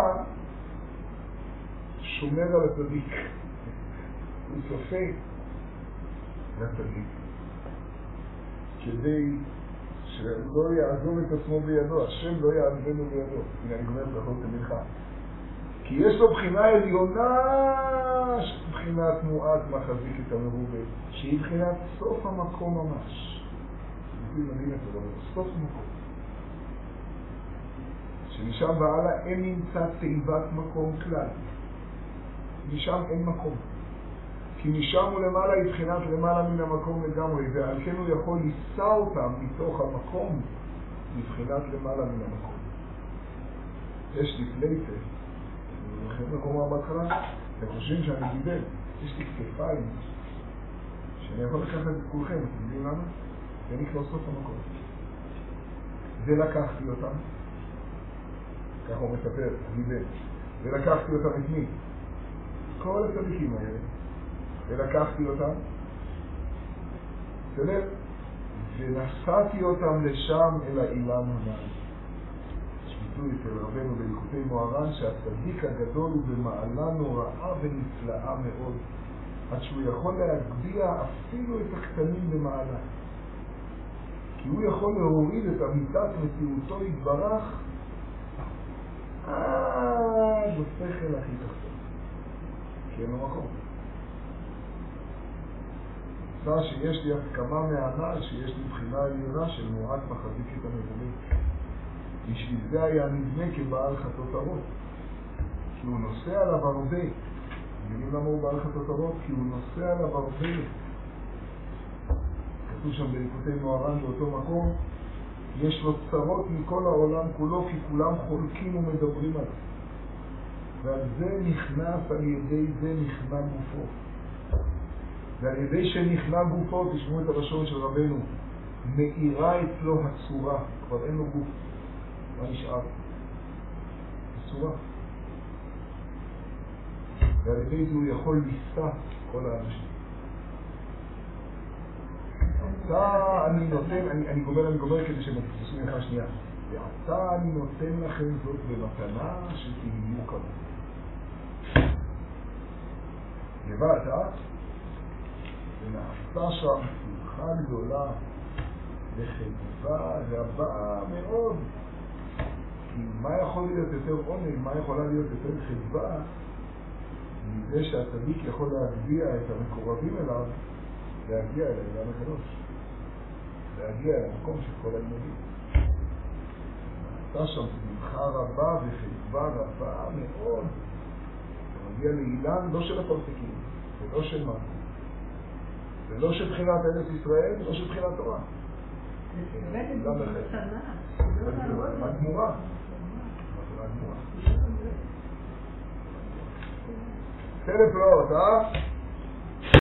שומר על הצדיק, הוא צופה לצדיק, כדי שלא יעזוב את עצמו בידו, השם לא יעזבנו בידו. הנה אני גומר את החוק המלכה. כי יש לו בחינה עליונה, בחינת מועט מחזיק את המרובה, שהיא בחינת סוף המקום ממש. מדהים את זה, סוף המקום. שמשם והלאה אין נמצא תיבת מקום כלל. משם אין מקום. כי משם ולמעלה היא בחינת למעלה מן המקום לגמרי, ועל כן הוא יכול לישא אותם מתוך המקום מבחינת למעלה מן המקום. יש לי פלייטה, לכן מקומה בהתחלה, אתם חושבים שאני גיבל, יש לי כתפיים, שאני יכול לקחת את כולכם, אתם יודעים למה? ואני כבר סוף המקום. זה לקחתי אותם, ככה הוא מספר, גיבל, ולקחתי אותם את מי? כל הצדיקים האלה. ולקחתי אותם, בסדר? ונסעתי אותם לשם אל האילן הנ"ל. יש ביטוי אצל רבנו בליקוטי מוהר"ן שהצדיק הגדול הוא במעלה נוראה ונפלאה מאוד, עד שהוא יכול להגביה אפילו את הקטנים במעלה. כי הוא יכול להוריד את אמיתת מציאותו יתברך עד השכל הכי תחתון. כי אין לו מקום. שיש לי הסכמה מהנ"ל, שיש לי בחינה עליונה של מועט מחזיק את המרובה. בשביל זה היה נדמה כבעל חטות הרות. כי הוא נושא עליו הרבה. מבינים למה הוא בעל חטות הרות? כי הוא נושא עליו הרבה. כתוב שם בליקוטי מוהר"ן באותו מקום, יש לו צרות מכל העולם כולו, כי כולם חולקים ומדברים עליו. ועל זה נכנס, על ידי זה נכנע גופו. ועל ידי שנכנע גופו, תשמעו את הלשון של רבנו, מאירה אצלו הצורה, כבר אין לו גוף. מה נשאר? הצורה. ועל ידי זה הוא יכול לישא כל האנשים. ועתה אני נותן, אני גומר כדי שמתפסו ממך שנייה. ועתה אני נותן לכם זאת במתנה שתהיו כמוהו. לבד, ונעשתה שם שמחה גדולה וחדווה רבה מאוד. כי מה יכול להיות יותר עונג, מה יכולה להיות יותר חדווה מזה שהצדיק יכול להגביה את המקורבים אליו, להגיע אל האילן הקדוש, להגיע אל המקום של כל הלימודים. נעשתה שם שמחה רבה וחדווה רבה מאוד. אתה מגיע לאילן לא של הפרסקים, ולא של מה, ולא של בחינת ארץ ישראל, ולא של בחינת תורה. מה גמורה? סלף רעות,